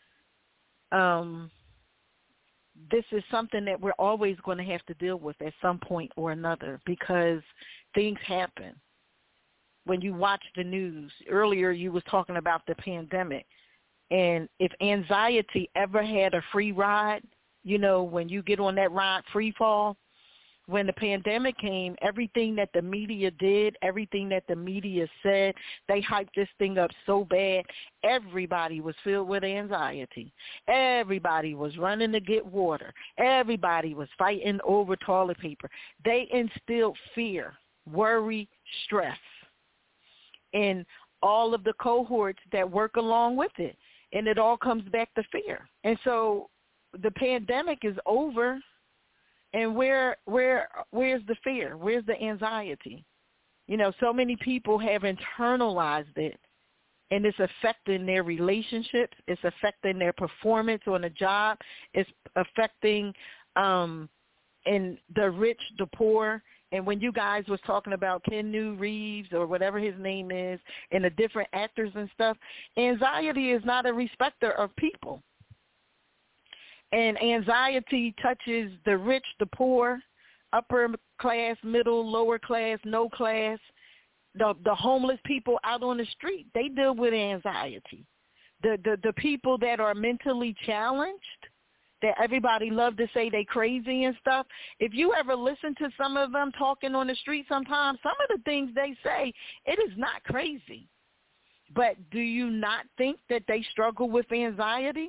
this is something that we're always going to have to deal with at some point or another, because things happen. When you watch the news, earlier you was talking about the pandemic, and if anxiety ever had a free ride, when you get on that ride, free fall, when the pandemic came, everything that the media did, everything that the media said, they hyped this thing up so bad, everybody was filled with anxiety. Everybody was running to get water. Everybody was fighting over toilet paper. They instilled fear, worry, stress in all of the cohorts that work along with it. And it all comes back to fear. And so the pandemic is over. And where's the fear? Where's the anxiety? So many people have internalized it, and it's affecting their relationships. It's affecting their performance on the job. It's affecting and the rich, the poor. And when you guys was talking about Keanu Reeves or whatever his name is, and the different actors and stuff, anxiety is not a respecter of people. And anxiety touches the rich, the poor, upper class, middle, lower class, no class, the homeless people out on the street. They deal with anxiety. The people that are mentally challenged, that everybody love to say they crazy and stuff, if you ever listen to some of them talking on the street sometimes, some of the things they say, it is not crazy. But do you not think that they struggle with anxiety?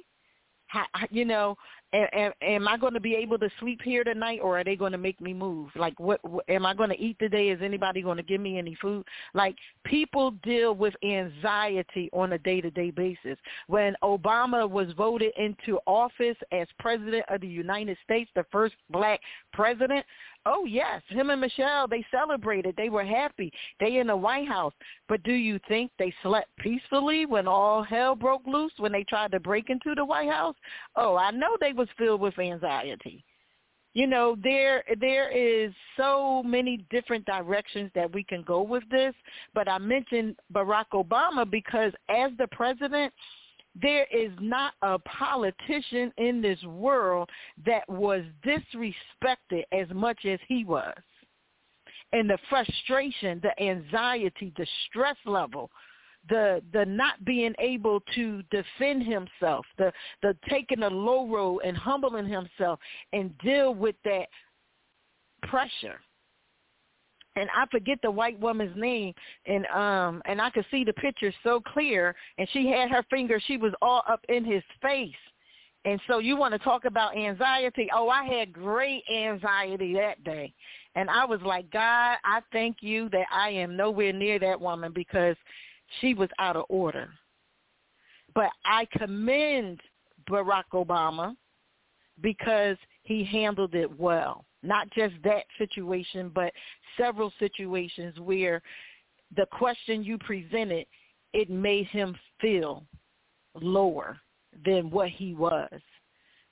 Am I going to be able to sleep here tonight, or are they going to make me move? Like, what am I going to eat today? Is anybody going to give me any food? Like, people deal with anxiety on a day-to-day basis. When Obama was voted into office as president of the United States, the first black president, oh, yes, him and Michelle, they celebrated. They were happy. They in the White House. But do you think they slept peacefully when all hell broke loose, when they tried to break into the White House? Oh, I know they was filled with anxiety. There is so many different directions that we can go with this. But I mentioned Barack Obama because as the president, there is not a politician in this world that was disrespected as much as he was. And the frustration, the anxiety, the stress level, the not being able to defend himself, the taking a low road and humbling himself and deal with that pressure. And I forget the white woman's name, and I could see the picture so clear, and she had her finger, she was all up in his face. And so you want to talk about anxiety. Oh, I had great anxiety that day. And I was like, God, I thank you that I am nowhere near that woman, because she was out of order. But I commend Barack Obama because he handled it well. Not just that situation, but several situations where the question you presented, it made him feel lower than what he was.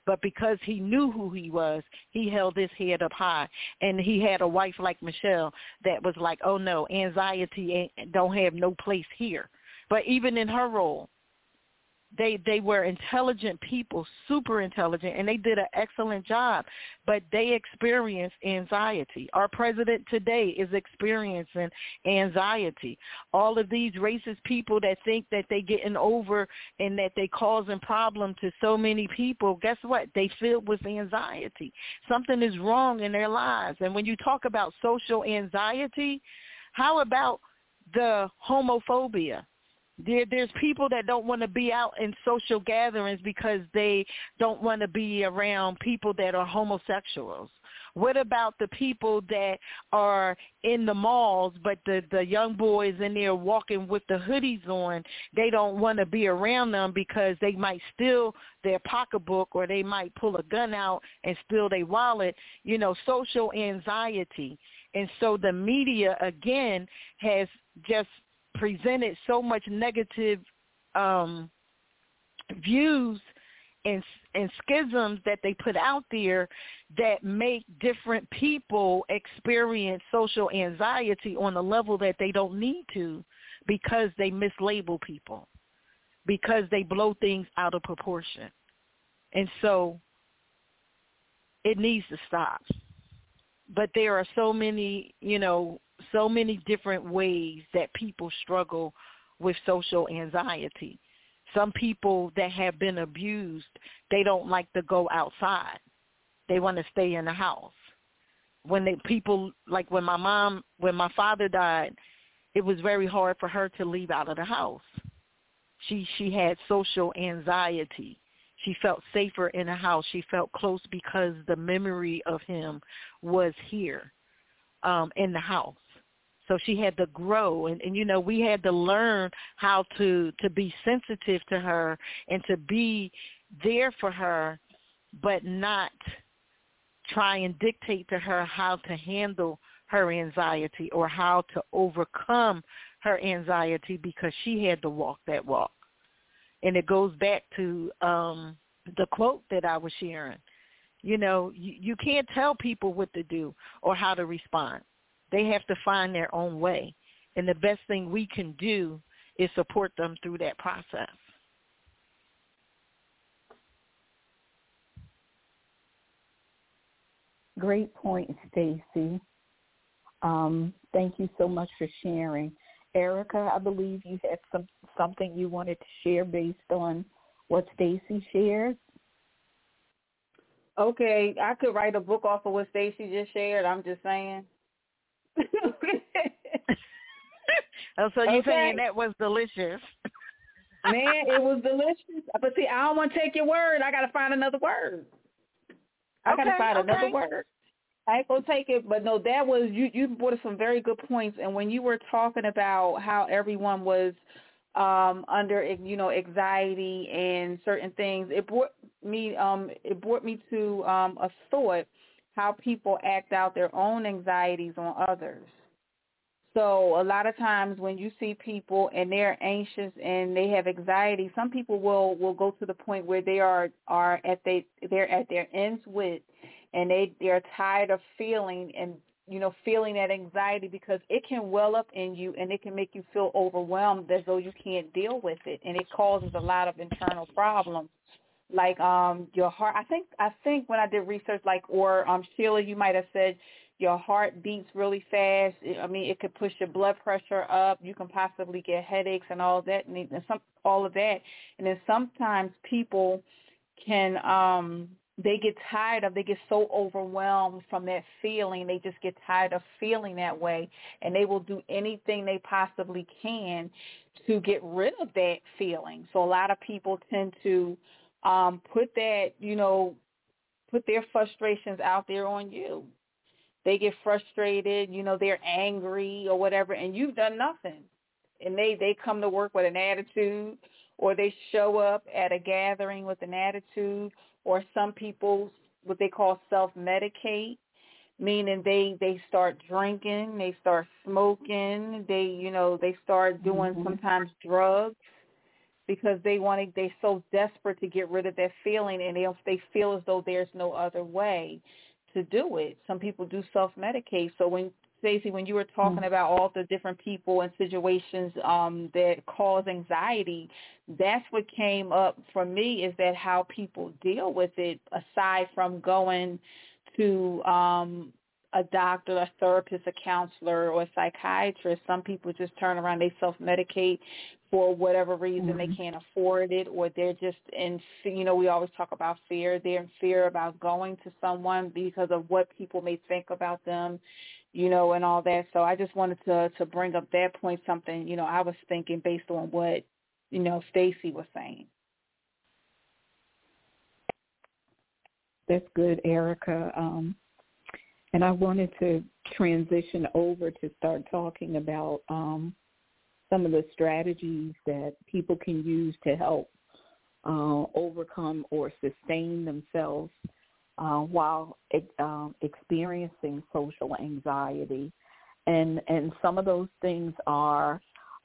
But because he knew who he was, he held his head up high. And he had a wife like Michelle that was like, oh, no, anxiety don't have no place here. But even in her role, they were intelligent people, super intelligent, and they did an excellent job. But they experienced anxiety. Our president today is experiencing anxiety. All of these racist people that think that they getting over and that they causing problem to so many people, guess what? They filled with anxiety. Something is wrong in their lives. And when you talk about social anxiety, how about the homophobia? There's people that don't want to be out in social gatherings because they don't want to be around people that are homosexuals. What about the people that are in the malls, but the young boys in there walking with the hoodies on, they don't want to be around them because they might steal their pocketbook or they might pull a gun out and steal their wallet, social anxiety. And so the media, again, has just presented so much negative views and schisms that they put out there that make different people experience social anxiety on a level that they don't need to, because they mislabel people, because they blow things out of proportion. And so it needs to stop. But there are so many different ways that people struggle with social anxiety. Some people that have been abused, they don't like to go outside. They want to stay in the house. When my father died, it was very hard for her to leave out of the house. She had social anxiety. She felt safer in the house. She felt close because the memory of him was here in the house. So she had to grow, and we had to learn how to be sensitive to her and to be there for her, but not try and dictate to her how to handle her anxiety or how to overcome her anxiety, because she had to walk that walk. And it goes back to the quote that I was sharing. You can't tell people what to do or how to respond. They have to find their own way. And the best thing we can do is support them through that process. Great point, Stacy. Thank you so much for sharing. Erica, I believe you had something you wanted to share based on what Stacy shared. Okay, I could write a book off of what Stacy just shared. I'm just saying. Oh, so you're saying that was delicious? Man, it was delicious. But see, I don't want to take your word. I got to find another word. I got to find another word. I ain't going to take it. But no, that was, you brought up some very good points. And when you were talking about how everyone was under, anxiety and certain things, it brought me to a thought, how people act out their own anxieties on others. So a lot of times when you see people and they're anxious and they have anxiety, some people will go to the point where they are at their ends with, and they're tired of feeling that anxiety, because it can well up in you and it can make you feel overwhelmed as though you can't deal with it, and it causes a lot of internal problems. Like your heart, I think when I did research, Sheila, you might have said your heart beats really fast. It could push your blood pressure up. You can possibly get headaches and all that, and all of that. And then sometimes people can they get so overwhelmed from that feeling. They just get tired of feeling that way, and they will do anything they possibly can to get rid of that feeling. So a lot of people tend to put their frustrations out there on you. They get frustrated, they're angry or whatever, and you've done nothing. And they come to work with an attitude, or they show up at a gathering with an attitude, or some people, what they call self-medicate, meaning they start drinking, they start smoking, they start doing sometimes drugs. because they're so desperate to get rid of that feeling, and they feel as though there's no other way to do it. Some people do self-medicate. So when Stacey, when you were talking about all the different people and situations that cause anxiety, that's what came up for me, is that how people deal with it, aside from going to a doctor, a therapist, a counselor, or a psychiatrist. Some people just turn around, they self-medicate for whatever reason. They can't afford it, or they're just in, we always talk about fear. They're in fear about going to someone because of what people may think about them, and all that. So I just wanted to bring up that point, something, I was thinking based on what, Stacey was saying. That's good, Erica. And I wanted to transition over to start talking about some of the strategies that people can use to help overcome or sustain themselves while experiencing social anxiety. And some of those things are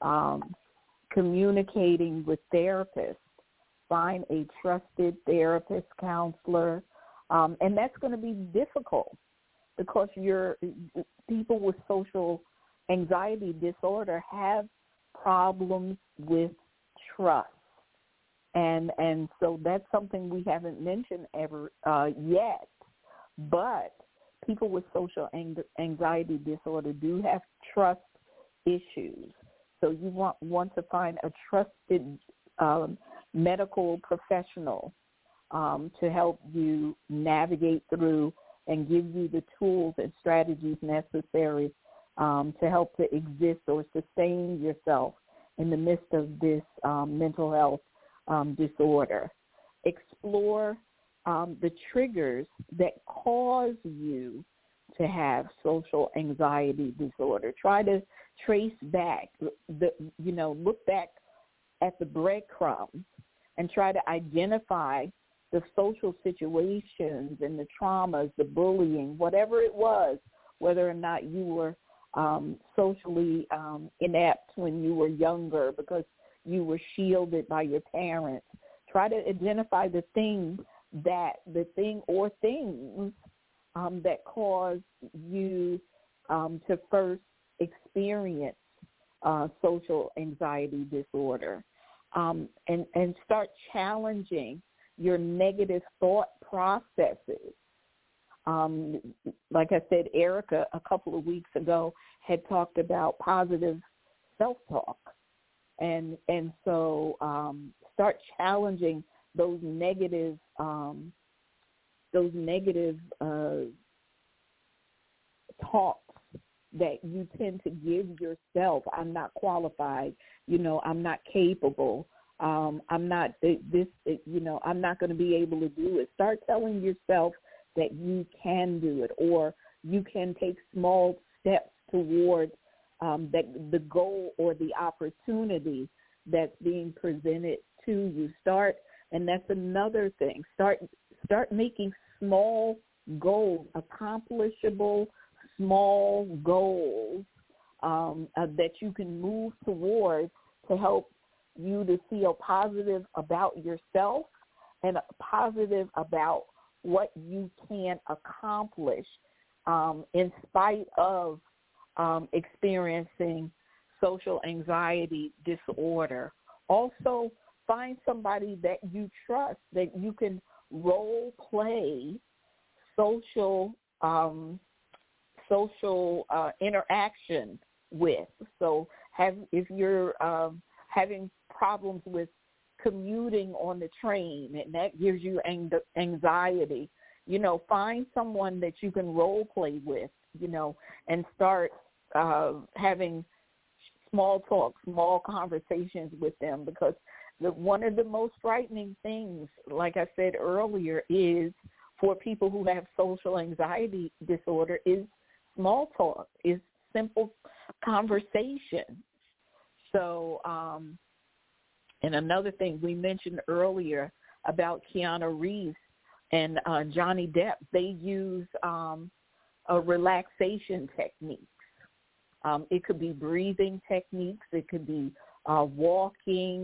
communicating with therapists. Find a trusted therapist, counselor, and that's going to be difficult because people with social anxiety disorder have problems with trust. And so that's something we haven't mentioned ever yet. But people with social anxiety disorder do have trust issues. So you want to find a trusted medical professional to help you navigate through and give you the tools and strategies necessary to help to exist or sustain yourself in the midst of this mental health disorder. Explore the triggers that cause you to have social anxiety disorder. Try to trace back, look back at the breadcrumbs and try to identify the social situations and the traumas, the bullying, whatever it was, whether or not you were socially inept when you were younger because you were shielded by your parents. Try to identify the thing or things that cause you to first experience social anxiety disorder, and start challenging your negative thought processes. Like I said, Erica a couple of weeks ago had talked about positive self-talk. And so start challenging those negative talks that you tend to give yourself. I'm not qualified. I'm not capable. I'm not this. I'm not going to be able to do it. Start telling yourself that you can do it, or you can take small steps towards the goal or the opportunity that's being presented to you. And that's another thing. Start making small goals, accomplishable small goals that you can move towards to help you to feel positive about yourself and positive about what you can accomplish in spite of experiencing social anxiety disorder. Also, find somebody that you trust, that you can role play social interaction with. So if you're having problems with commuting on the train and that gives you anxiety, find someone that you can role play with, and start having small talk, small conversations with them, because one of the most frightening things, like I said earlier, is for people who have social anxiety disorder is small talk, is simple conversation. So, and another thing we mentioned earlier about Keanu Reeves and Johnny Depp, they use relaxation techniques. It could be breathing techniques. It could be walking.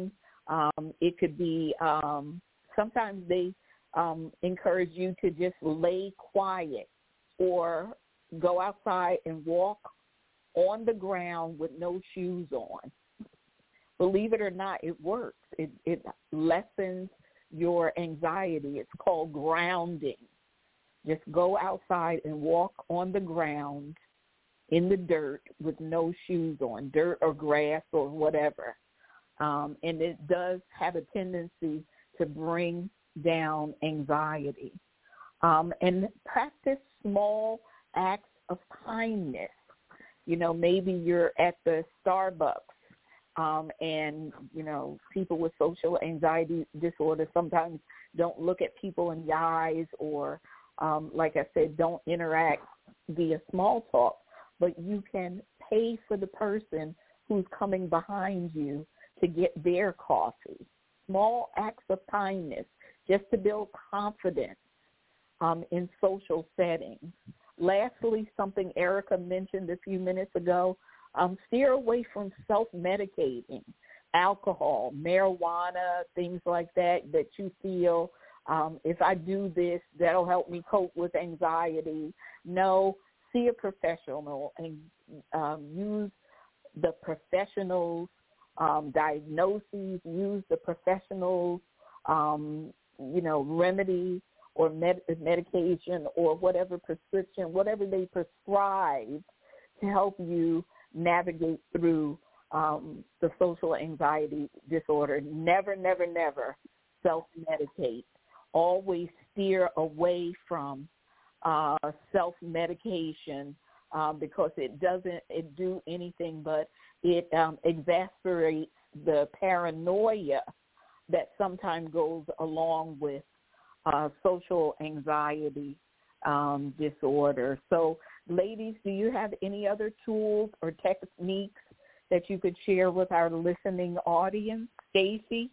It could be sometimes they encourage you to just lay quiet or go outside and walk on the ground with no shoes on. Believe it or not, it works. It lessens your anxiety. It's called grounding. Just go outside and walk on the ground in the dirt with no shoes on, dirt or grass or whatever. And it does have a tendency to bring down anxiety. And practice small acts of kindness. Maybe you're at the Starbucks and, people with social anxiety disorder sometimes don't look at people in the eyes or, like I said, don't interact via small talk. But you can pay for the person who's coming behind you to get their coffee. Small acts of kindness just to build confidence in social settings. Lastly, something Erica mentioned a few minutes ago, steer away from self-medicating, alcohol, marijuana, things like that you feel, if I do this, that'll help me cope with anxiety. No, see a professional and use the professional's diagnoses, use the professional's, remedy or medication or whatever prescription, whatever they prescribe to help you navigate through the social anxiety disorder. Never, never, never self-medicate. Always steer away from self-medication because it doesn't do anything but it exacerbates the paranoia that sometimes goes along with social anxiety disorder. So, ladies, do you have any other tools or techniques that you could share with our listening audience? Stacy?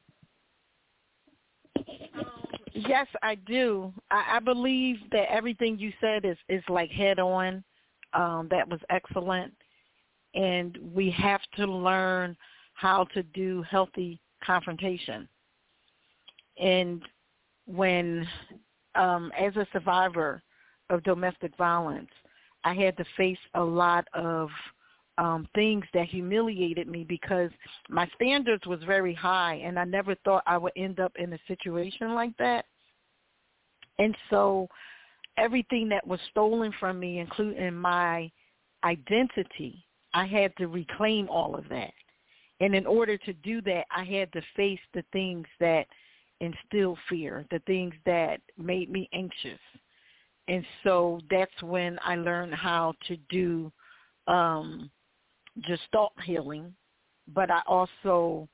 Yes, I do. I believe that everything you said is like head on. That was excellent. And we have to learn how to do healthy confrontation. And when, as a survivor of domestic violence, I had to face a lot of things that humiliated me because my standards was very high, and I never thought I would end up in a situation like that. And so everything that was stolen from me, including my identity, I had to reclaim all of that. And in order to do that, I had to face the things that instilled fear, the things that made me anxious. And so that's when I learned how to do Gestalt healing. But I also,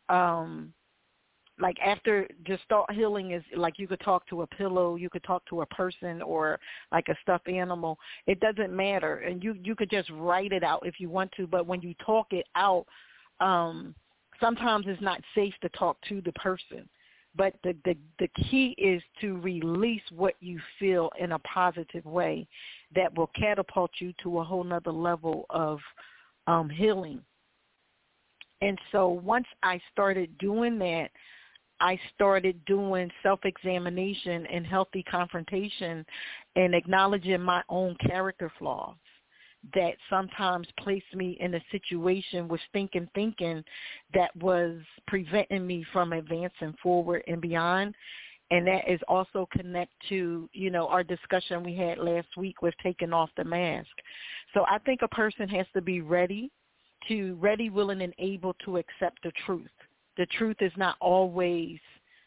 like after Gestalt healing is like you could talk to a pillow, you could talk to a person or like a stuffed animal. It doesn't matter. And you could just write it out if you want to. But when you talk it out, sometimes it's not safe to talk to the person. But the key is to release what you feel in a positive way that will catapult you to a whole nother level of healing. And so once I started doing that, I started doing self-examination and healthy confrontation and acknowledging my own character flaws that sometimes placed me in a situation with thinking that was preventing me from advancing forward and beyond. And that is also connect to, our discussion we had last week with taking off the mask. So I think a person has to be ready, willing, and able to accept the truth. The truth is not always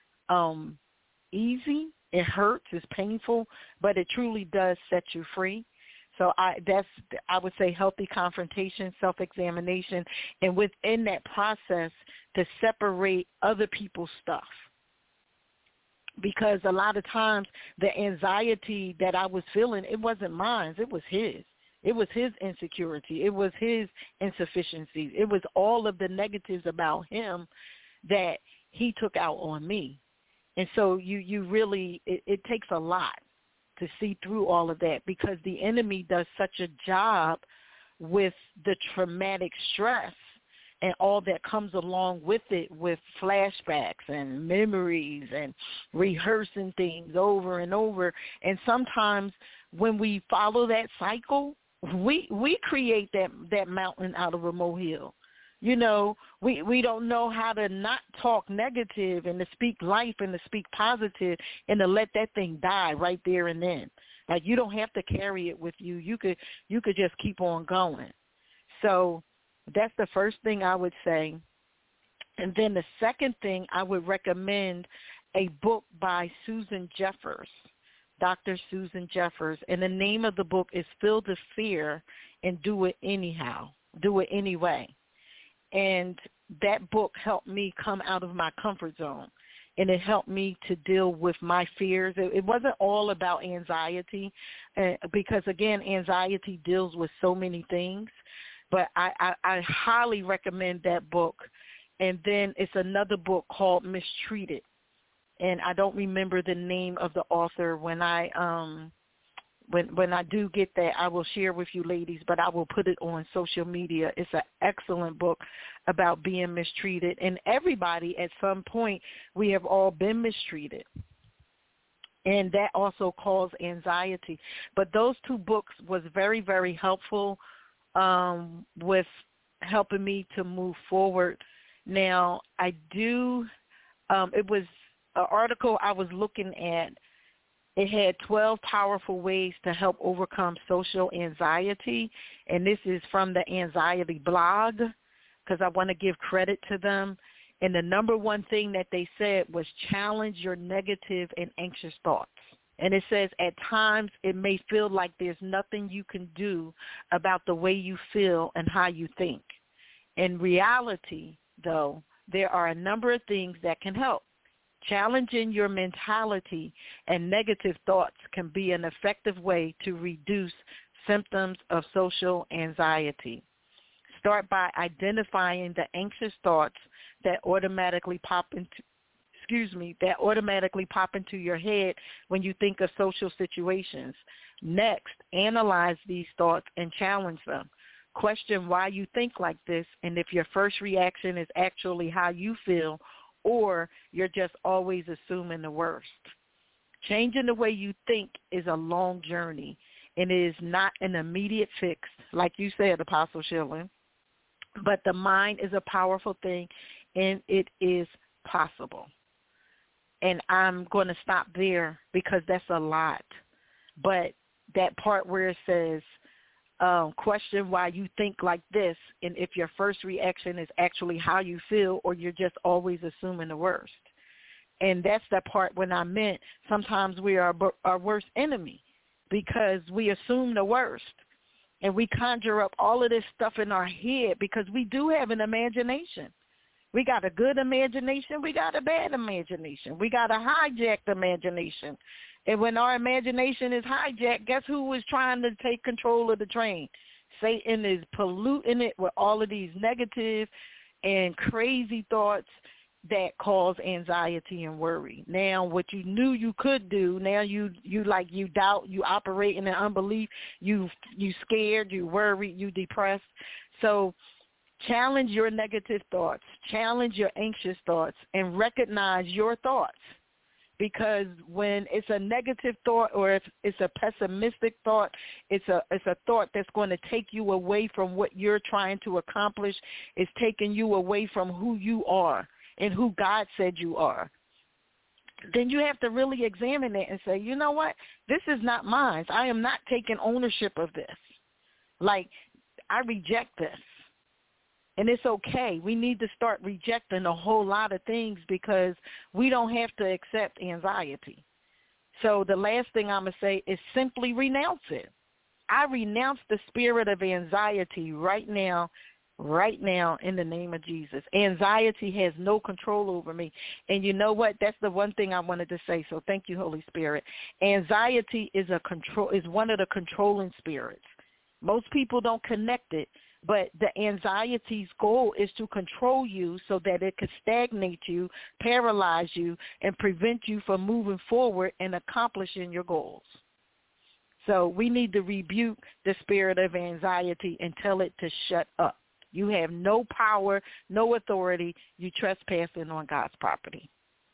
easy. It hurts. It's painful, but it truly does set you free. So I would say healthy confrontation, self-examination, and within that process to separate other people's stuff. Because a lot of times the anxiety that I was feeling, it wasn't mine. It was his. It was his insecurity. It was his insufficiencies. It was all of the negatives about him that he took out on me. And so you really, it takes a lot to see through all of that because the enemy does such a job with the traumatic stress and all that comes along with it, with flashbacks and memories and rehearsing things over and over. And sometimes when we follow that cycle, we create that mountain out of a molehill. You know, we don't know how to not talk negative and to speak life and to speak positive and to let that thing die right there and then. Like, you don't have to carry it with you. You could just keep on going. So that's the first thing I would say. And then the second thing, I would recommend a book by Susan Jeffers, Dr. Susan Jeffers. And the name of the book is Feel the Fear and Do It Anyhow. Do it anyway. And that book helped me come out of my comfort zone, and it helped me to deal with my fears. It wasn't all about anxiety, because, again, anxiety deals with so many things. But I highly recommend that book. And then it's another book called Mistreated, and I don't remember the name of the author. When I do get that, I will share with you ladies, but I will put it on social media. It's an excellent book about being mistreated. And everybody, at some point, we have all been mistreated. And that also causes anxiety. But those two books was very, very helpful with helping me to move forward. Now, I do, it was an article I was looking at. It had 12 powerful ways to help overcome social anxiety, and this is from the Anxiety blog, because I want to give credit to them. And the number one thing that they said was challenge your negative and anxious thoughts. And it says at times it may feel like there's nothing you can do about the way you feel and how you think. In reality, though, there are a number of things that can help. Challenging your mentality and negative thoughts can be an effective way to reduce symptoms of social anxiety. Start by identifying the anxious thoughts that automatically pop into your head when you think of social situations. Next, analyze these thoughts and challenge them. Question why you think like this, and if your first reaction is actually how you feel, or you're just always assuming the worst. Changing the way you think is a long journey, and it is not an immediate fix, like you said, Apostle Sheila. But the mind is a powerful thing, and it is possible. And I'm going to stop there because that's a lot. But that part where it says, question why you think like this, and if your first reaction is actually how you feel, or you're just always assuming the worst. And that's the part when I meant sometimes we are our worst enemy, because we assume the worst, and we conjure up all of this stuff in our head, because we do have an imagination. We got a good imagination. We got a bad imagination. We got a hijacked imagination. And when our imagination is hijacked, guess who is trying to take control of the train? Satan is polluting it with all of these negative and crazy thoughts that cause anxiety and worry. Now, what you knew you could do, now you doubt, you operate in unbelief, you scared, you worried, you depressed. So challenge your negative thoughts, challenge your anxious thoughts, and recognize your thoughts. Because when it's a negative thought, or if it's a pessimistic thought, it's a thought that's going to take you away from what you're trying to accomplish. It's taking you away from who you are and who God said you are. Then you have to really examine it and say, you know what? This is not mine. I am not taking ownership of this. Like, I reject this. And it's okay. We need to start rejecting a whole lot of things, because we don't have to accept anxiety. So the last thing I'm going to say is simply renounce it. I renounce the spirit of anxiety right now in the name of Jesus. Anxiety has no control over me. And you know what? That's the one thing I wanted to say. So thank you, Holy Spirit. Anxiety is one of the controlling spirits. Most people don't connect it. But the anxiety's goal is to control you so that it could stagnate you, paralyze you, and prevent you from moving forward and accomplishing your goals. So we need to rebuke the spirit of anxiety and tell it to shut up. You have no power, no authority. You trespassing on God's property.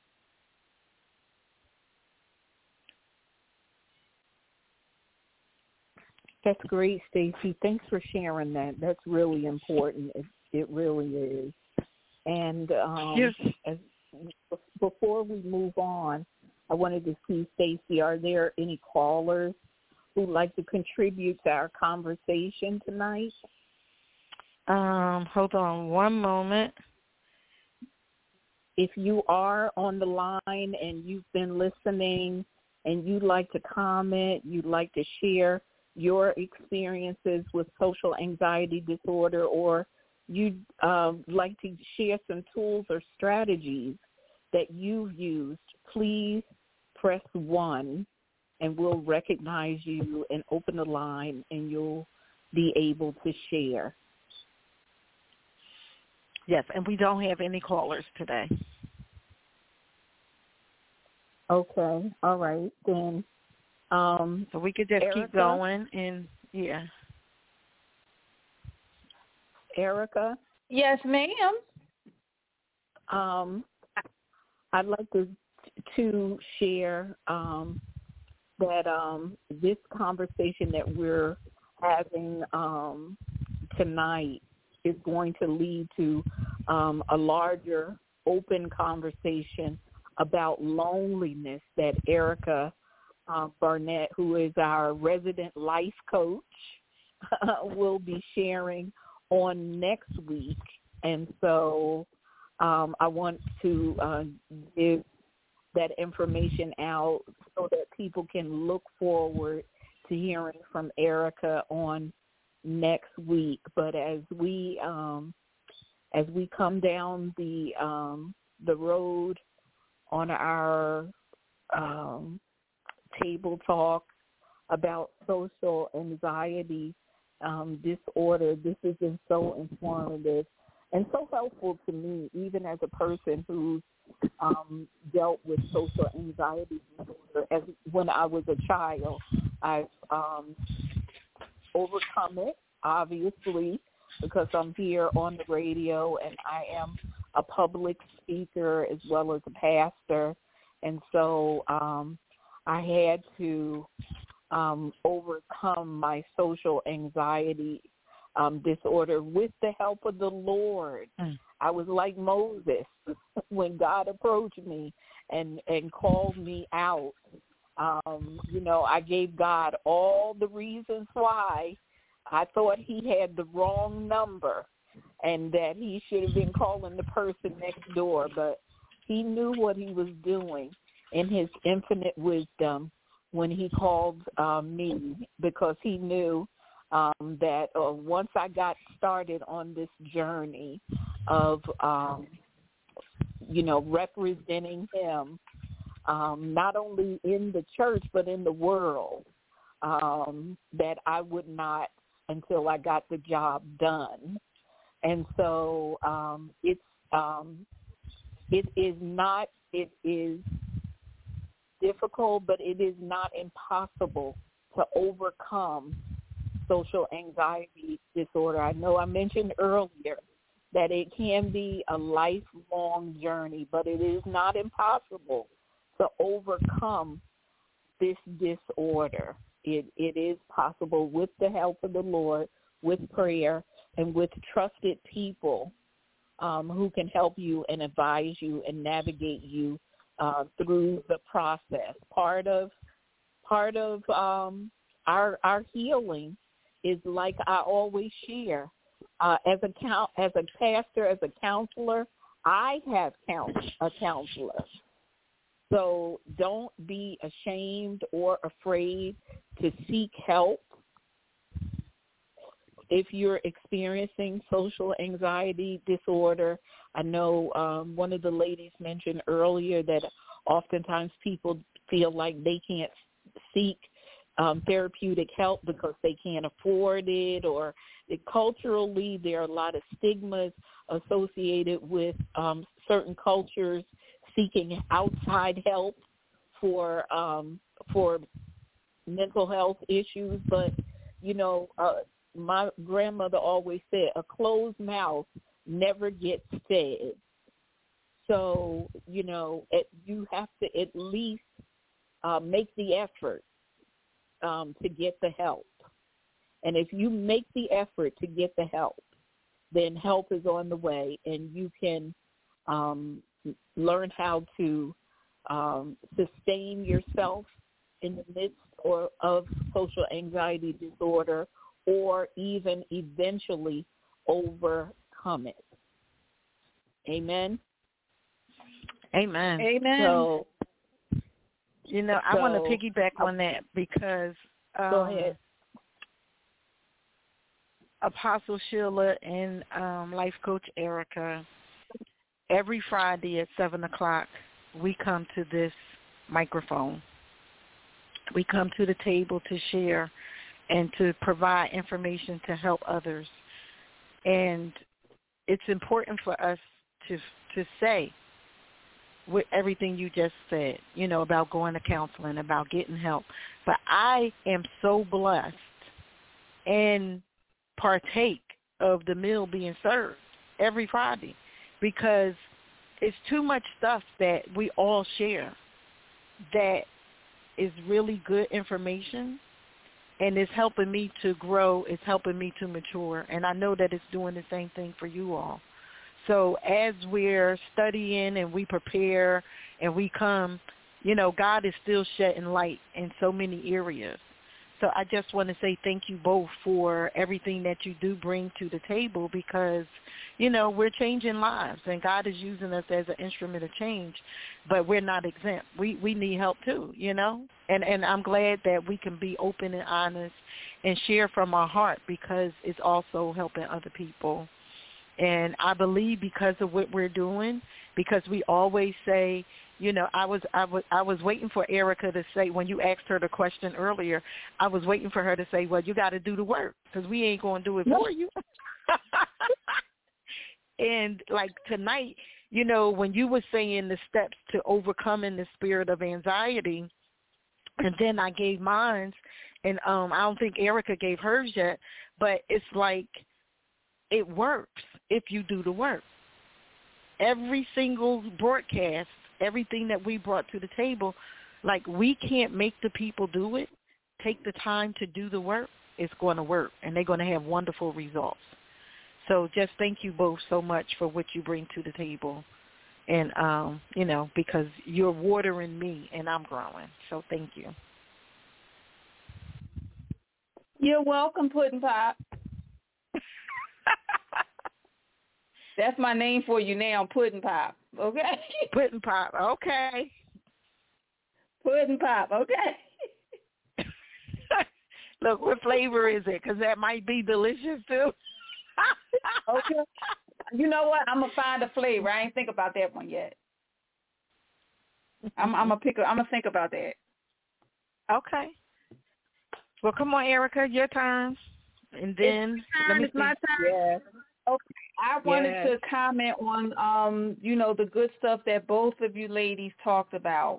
That's great, Stacey. Thanks for sharing that. That's really important. It really is. And Yes. Before we move on, I wanted to see, Stacey, are there any callers who'd like to contribute to our conversation tonight? Hold on one moment. If you are on the line and you've been listening and you'd like to comment, you'd like to share your experiences with social anxiety disorder, or you'd like to share some tools or strategies that you've used, please press 1 and we'll recognize you and open the line and you'll be able to share. Yes, and we don't have any callers today. Okay, all right, then. So we could just Erica? keep going, and yeah. Erica? Yes, ma'am. I'd like to share that this conversation that we're having tonight is going to lead to a larger open conversation about loneliness that Erica Barnett, who is our resident life coach, will be sharing on next week. And so I want to give that information out so that people can look forward to hearing from Erica on next week. But as we come down the road on our table talk about social anxiety disorder, this has been so informative and so helpful to me, even as a person who's dealt with social anxiety disorder. When I was a child, I've overcome it, obviously, because I'm here on the radio and I am a public speaker as well as a pastor. And so I had to overcome my social anxiety disorder with the help of the Lord. I was like Moses when God approached me and called me out. I gave God all the reasons why I thought he had the wrong number and that he should have been calling the person next door, but he knew what he was doing in his infinite wisdom when he called me, because he knew that once I got started on this journey of, representing him, not only in the church but in the world, that I would not until I got the job done. And so it is difficult, but it is not impossible to overcome social anxiety disorder. I know I mentioned earlier that it can be a lifelong journey, but it is not impossible to overcome this disorder. It is possible with the help of the Lord, with prayer, and with trusted people who can help you and advise you and navigate you through the process. Part of our healing is, like I always share, as a pastor, as a counselor, I have a counselor. So don't be ashamed or afraid to seek help if you're experiencing social anxiety disorder. I know one of the ladies mentioned earlier that oftentimes people feel like they can't seek therapeutic help because they can't afford it, or culturally there are a lot of stigmas associated with certain cultures seeking outside help for mental health issues. But my grandmother always said, a closed mouth never gets fed. So, you have to at least make the effort to get the help. And if you make the effort to get the help, then help is on the way, and you can learn how to sustain yourself in the midst of social anxiety disorder, or even eventually overcome it. Amen? Amen. Amen. So, I want to piggyback on that because go ahead. Apostle Sheila and Life Coach Erica, every Friday at 7 o'clock, we come to this microphone. We come to the table to share and to provide information to help others. And it's important for us to say with everything you just said, about going to counseling, about getting help. But I am so blessed and partake of the meal being served every Friday, because it's too much stuff that we all share that is really good information, and it's helping me to grow, it's helping me to mature, and I know that it's doing the same thing for you all. So as we're studying and we prepare and we come, God is still shedding light in so many areas. So I just want to say thank you both for everything that you do bring to the table, because, we're changing lives, and God is using us as an instrument of change, but we're not exempt. We need help too, and I'm glad that we can be open and honest and share from our heart, because it's also helping other people. And I believe because of what we're doing, because we always say, I was waiting for Erica to say, when you asked her the question earlier, I was waiting for her to say, well, you got to do the work, because we ain't going to do it for you. And like tonight, when you were saying the steps to overcoming the spirit of anxiety, and then I gave mine, and I don't think Erica gave hers yet, but it's like it works if you do the work. Every single broadcast, everything that we brought to the table, like, we can't make the people do it. Take the time to do the work. It's going to work, and they're going to have wonderful results. So just thank you both so much for what you bring to the table. And, because you're watering me and I'm growing. So thank you. You're welcome, Puddin' Pop. That's my name for you now, Puddin' Pop. Okay? Puddin' Pop. Okay. Puddin' Pop. Okay. Look, what flavor is it? Because that might be delicious too. Okay. You know what? I'm gonna find a flavor. I ain't think about that one yet. I'm gonna think about that. Okay. Well, come on, Erica, your turn. And then it's my turn. Yeah. Okay. I wanted to comment on the good stuff that both of you ladies talked about.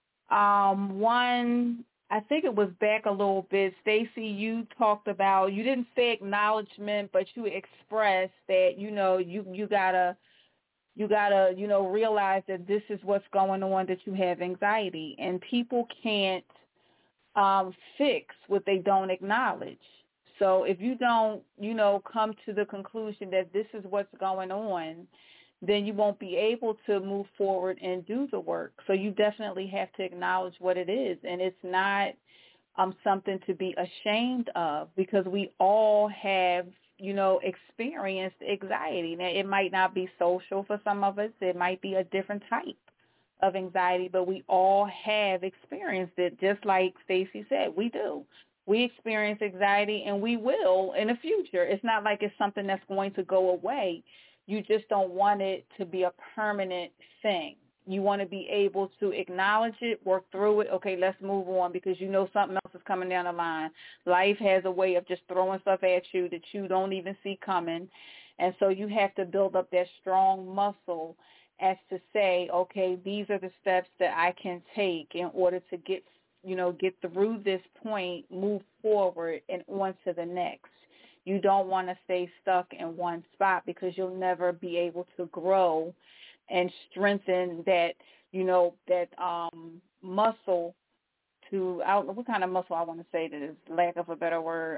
One, I think it was back a little bit. Stacey, you talked about, you didn't say acknowledgement, but you expressed that, you gotta, realize that this is what's going on, that you have anxiety. And people can't fix what they don't acknowledge. So if you don't, come to the conclusion that this is what's going on, then you won't be able to move forward and do the work. So you definitely have to acknowledge what it is. And it's not something to be ashamed of, because we all have, experienced anxiety. Now, it might not be social for some of us. It might be a different type of anxiety, but we all have experienced it, just like Stacey said, we do. We experience anxiety, and we will in the future. It's not like it's something that's going to go away. You just don't want it to be a permanent thing. You want to be able to acknowledge it, work through it. Okay, let's move on, because something else is coming down the line. Life has a way of just throwing stuff at you that you don't even see coming. And so you have to build up that strong muscle as to say, okay, these are the steps that I can take in order to get through this point, move forward, and on to the next. You don't want to stay stuck in one spot because you'll never be able to grow and strengthen that, that muscle to, I don't know what kind of muscle I want to say, that is lack of a better word.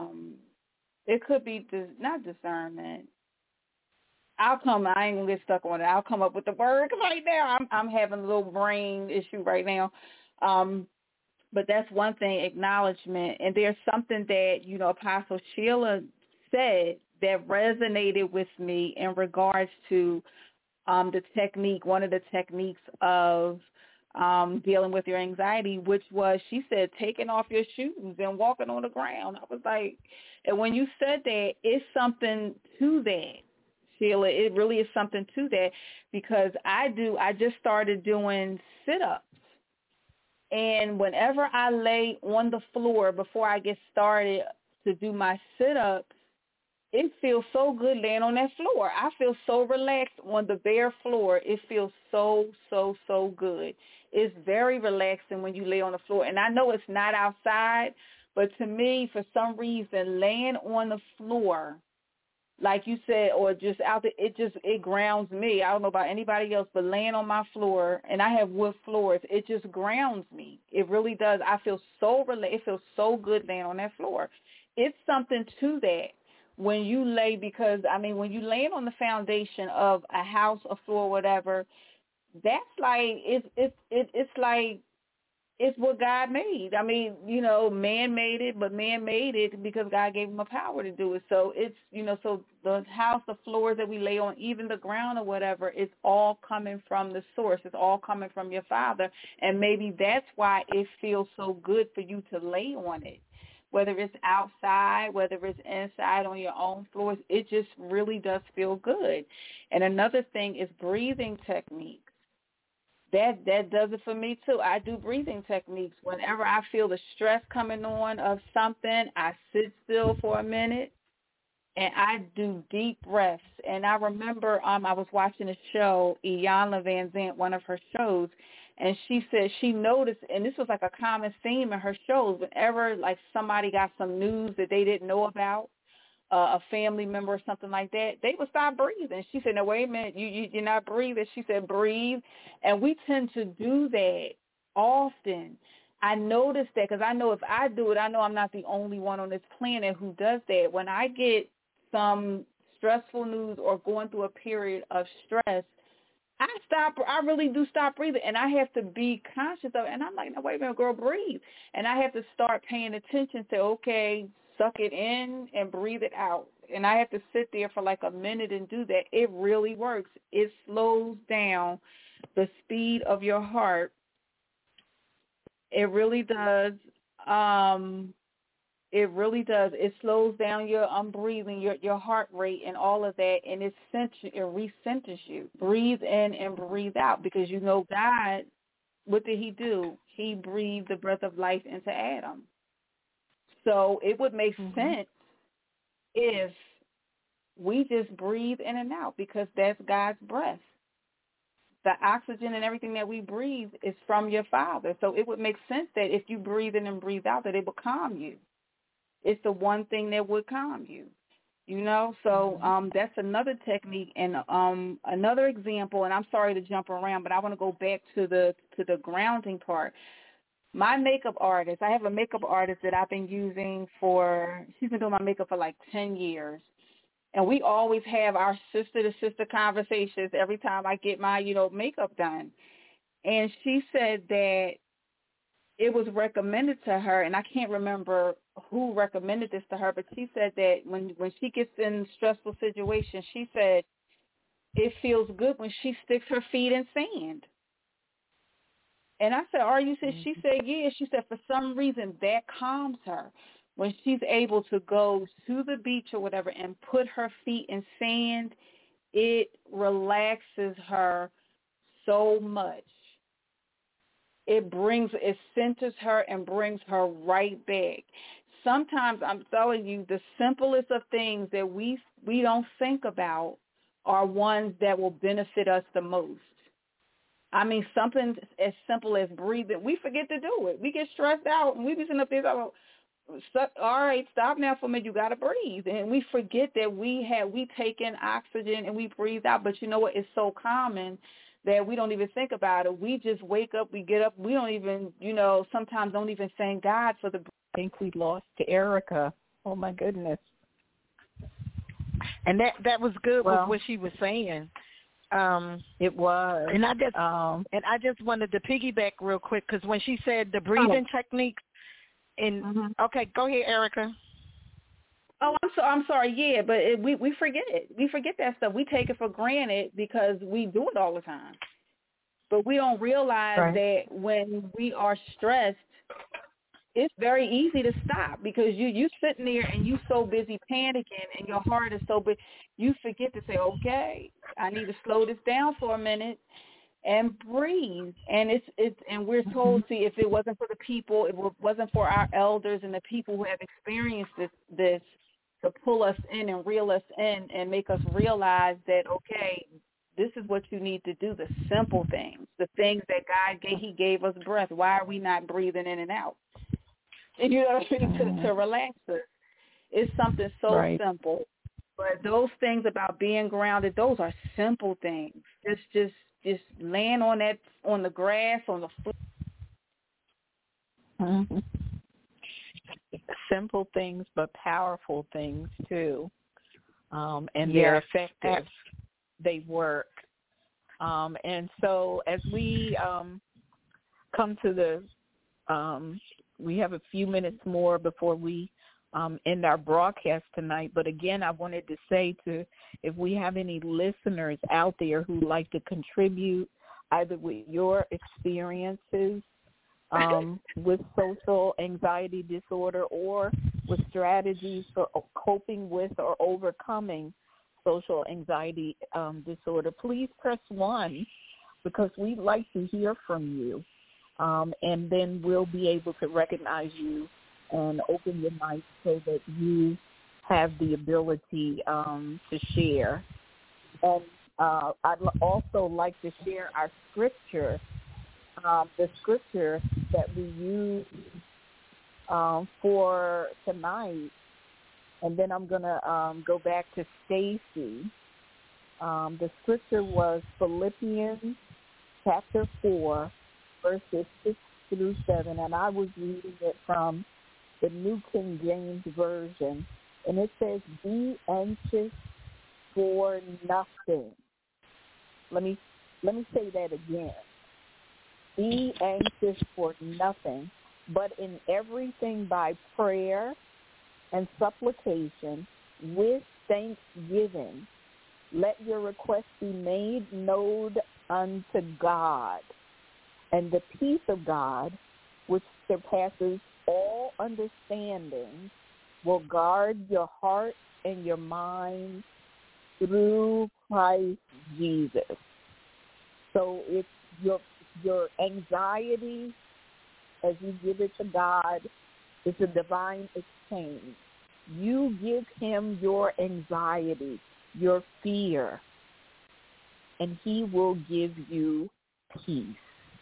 It could be not discernment. I ain't going to get stuck on it. I'll come up with the word right now. I'm having a little brain issue right now. But that's one thing, acknowledgement. And there's something that, Apostle Sheila said that resonated with me in regards to the technique, one of the techniques of dealing with your anxiety, which was, she said, taking off your shoes and walking on the ground. I was like, and when you said that, it's something to that, Sheila. It really is something to that, because I just started doing sit-ups. And whenever I lay on the floor before I get started to do my sit-ups, it feels so good laying on that floor. I feel so relaxed on the bare floor. It feels so, so, so good. It's very relaxing when you lay on the floor. And I know it's not outside, but to me, for some reason, laying on the floor, like you said, or just out there, it grounds me. I don't know about anybody else, but laying on my floor, and I have wood floors, it just grounds me. It really does. I feel so relaxed. It feels so good laying on that floor. It's something to that. When you lay, because, when you laying on the foundation of a house, a floor, whatever, that's like, it's like, it's what God made. Man made it, but man made it because God gave him a power to do it. So it's, so the house, the floors that we lay on, even the ground or whatever, it's all coming from the source. It's all coming from your Father. And maybe that's why it feels so good for you to lay on it. Whether it's outside, whether it's inside on your own floors, it just really does feel good. And another thing is breathing techniques. That does it for me too. I do breathing techniques. Whenever I feel the stress coming on of something, I sit still for a minute and I do deep breaths. And I remember I was watching a show, Iyanla Vanzant, one of her shows, and she said she noticed, and this was like a common theme in her shows, whenever like somebody got some news that they didn't know about, a family member or something like that, they would stop breathing. She said, no, wait a minute, you're not breathing. She said, breathe. And we tend to do that often. I noticed that because I know if I do it, I know I'm not the only one on this planet who does that. When I get some stressful news or going through a period of stress, I really do stop breathing, and I have to be conscious of it. And I'm like, no, wait a minute, girl, breathe. And I have to start paying attention to, okay, suck it in and breathe it out. And I have to sit there for like a minute and do that. It really works. It slows down the speed of your heart. It really does. It really does. It slows down your breathing, your heart rate and all of that, and it recenters you. Breathe in and breathe out, because God, what did he do? He breathed the breath of life into Adam. So it would make sense if we just breathe in and out, because that's God's breath. The oxygen and everything that we breathe is from your Father. So it would make sense that if you breathe in and breathe out, that it would calm you. It's the one thing that would calm you, So that's another technique. And another example, and I'm sorry to jump around, but I want to go back to the grounding part. My makeup artist, I have a makeup artist that I've been using she's been doing my makeup for like 10 years. And we always have our sister-to-sister conversations every time I get my, makeup done. And she said that it was recommended to her, and I can't remember who recommended this to her, but she said that when she gets in stressful situations, she said it feels good when she sticks her feet in sand. And I said, are you? She said, yeah. She said for some reason that calms her. When she's able to go to the beach or whatever and put her feet in sand, it relaxes her so much. It centers her and brings her right back. Sometimes, I'm telling you, the simplest of things that we don't think about are ones that will benefit us the most. Something as simple as breathing. We forget to do it. We get stressed out, and we be sitting up there, all right, stop now for a minute. You got to breathe. And we forget that we take in oxygen and we breathe out. But you know what? It's so common that we don't even think about it. We just wake up, we get up. We don't even, sometimes don't even thank God for the breath. I think we lost to Erica. Oh, my goodness. And that was good with what she was saying. It was. And I just wanted to piggyback real quick because when she said the breathing techniques, okay, go ahead, Erica. Oh, I'm sorry. Yeah, but we forget it. We forget that stuff. We take it for granted because we do it all the time. But we don't realize that when we are stressed, it's very easy to stop because you sitting there and you so busy panicking and your heart is so big, you forget to say, okay, I need to slow this down for a minute and breathe. And and we're told, see, if it wasn't for the people, it wasn't for our elders and the people who have experienced this to pull us in and reel us in and make us realize that, okay, this is what you need to do, the simple things, the things that God gave. He gave us breath. Why are we not breathing in and out? And you know what I mean? To relax us. It's something so simple. But those things about being grounded, those are simple things. Just laying on the grass, on the floor. Mm-hmm. Simple things, but powerful things too. And they're effective. They work. And so as we come to the we have a few minutes more before we end our broadcast tonight. But again, I wanted to say if we have any listeners out there who like to contribute either with your experiences with social anxiety disorder or with strategies for coping with or overcoming social anxiety disorder, please press 1 because we'd like to hear from you. And then we'll be able to recognize you and open your mic so that you have the ability to share. And I'd also like to share our scripture, the scripture that we use for tonight. And then I'm going to go back to Stacy. The scripture was Philippians chapter 4, verses 6 through 7, and I was reading it from the New King James Version, and it says, "Be anxious for nothing." Let me say that again. Be anxious for nothing, but in everything by prayer and supplication with thanksgiving, let your requests be made known unto God. And the peace of God, which surpasses all understanding, will guard your heart and your mind through Christ Jesus. So it's your anxiety, as you give it to God, it's a divine exchange. You give him your anxiety, your fear, and he will give you peace.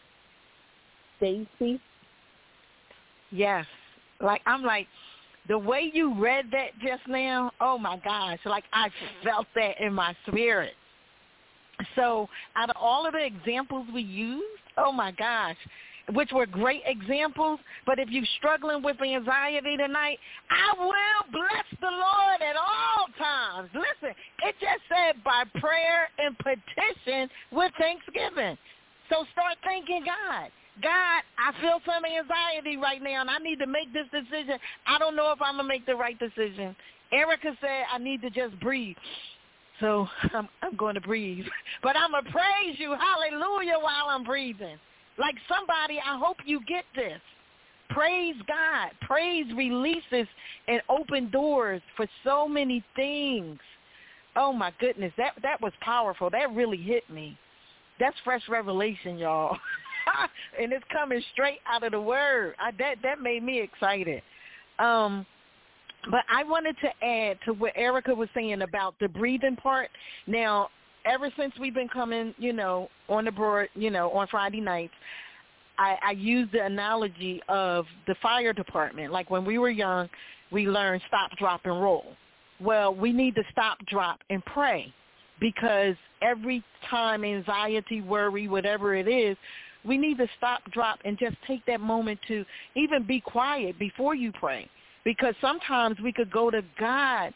Stacy? Yes. I'm like, the way you read that just now, oh my gosh, like I felt that in my spirit. So out of all of the examples we used, oh my gosh, which were great examples, but if you're struggling with anxiety tonight, I will bless the Lord at all times. Listen, it just said by prayer and petition with thanksgiving. So start thanking God. God, I feel some anxiety right now, and I need to make this decision. I don't know if I'm going to make the right decision. Erica said I need to just breathe. So I'm going to breathe. But I'm going to praise you, hallelujah, while I'm breathing. Like somebody, I hope you get this. Praise God. Praise releases and open doors for so many things. Oh, my goodness. That was powerful. That really hit me. That's fresh revelation, y'all. And it's coming straight out of the Word. That made me excited. But I wanted to add to what Erica was saying about the breathing part. Now, ever since we've been coming, on the board, on Friday nights, I use the analogy of the fire department. Like when we were young, we learned stop, drop, and roll. Well, we need to stop, drop, and pray, because every time anxiety, worry, whatever it is, we need to stop, drop, and just take that moment to even be quiet before you pray. Because sometimes we could go to God,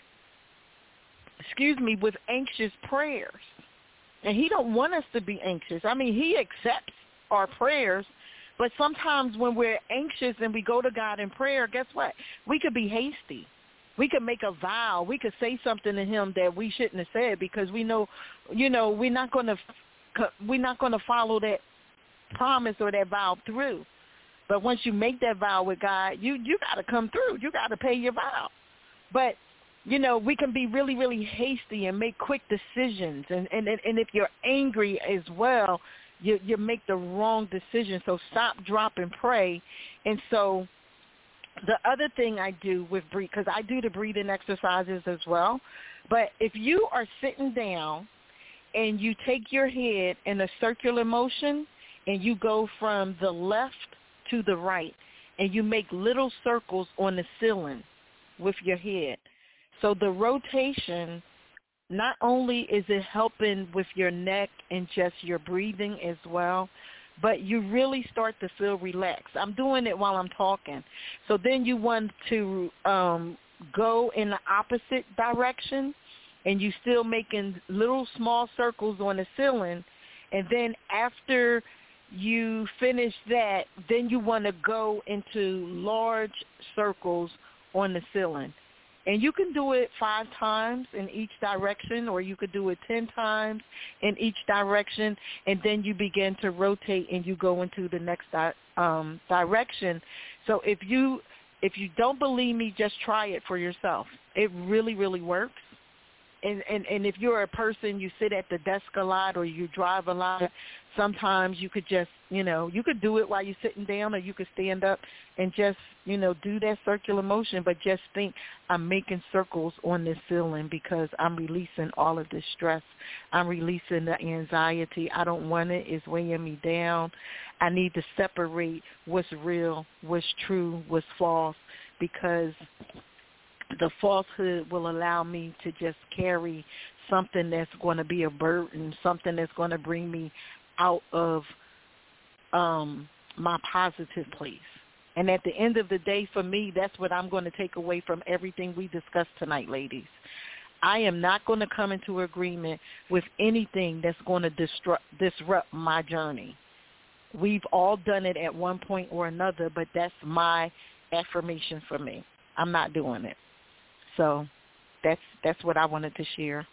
with anxious prayers. And he don't want us to be anxious. I mean, he accepts our prayers, but sometimes when we're anxious and we go to God in prayer, guess what? We could be hasty. We could make a vow. We could say something to him that we shouldn't have said, because we know, we're not going to follow that promise or that vow through. But once you make that vow with God, you got to come through. You got to pay your vow. But we can be really, really hasty and make quick decisions. And if you're angry as well, you make the wrong decision. So stop, drop, and pray. And so the other thing I do with breathe, because I do the breathing exercises as well, but if you are sitting down and you take your head in a circular motion and you go from the left to the right and you make little circles on the ceiling with your head. So the rotation, not only is it helping with your neck and just your breathing as well, but you really start to feel relaxed. I'm doing it while I'm talking. So then you want to go in the opposite direction, and you still making little small circles on the ceiling. And then after you finish that, then you want to go into large circles on the ceiling. And you can do it 5 times in each direction, or you could do it 10 times in each direction, and then you begin to rotate and you go into the next direction. So if you don't believe me, just try it for yourself. It really, really works. And if you're a person, you sit at the desk a lot or you drive a lot, sometimes you could just, you could do it while you're sitting down, or you could stand up and just, do that circular motion, but just think, I'm making circles on this ceiling because I'm releasing all of this stress. I'm releasing the anxiety. I don't want it. It's weighing me down. I need to separate what's real, what's true, what's false, because the falsehood will allow me to just carry something that's going to be a burden, something that's going to bring me out of my positive place. And at the end of the day, for me, that's what I'm going to take away from everything we discussed tonight, ladies. I am not going to come into agreement with anything that's going to disrupt my journey. We've all done it at one point or another, but that's my affirmation for me. I'm not doing it. So that's what I wanted to share.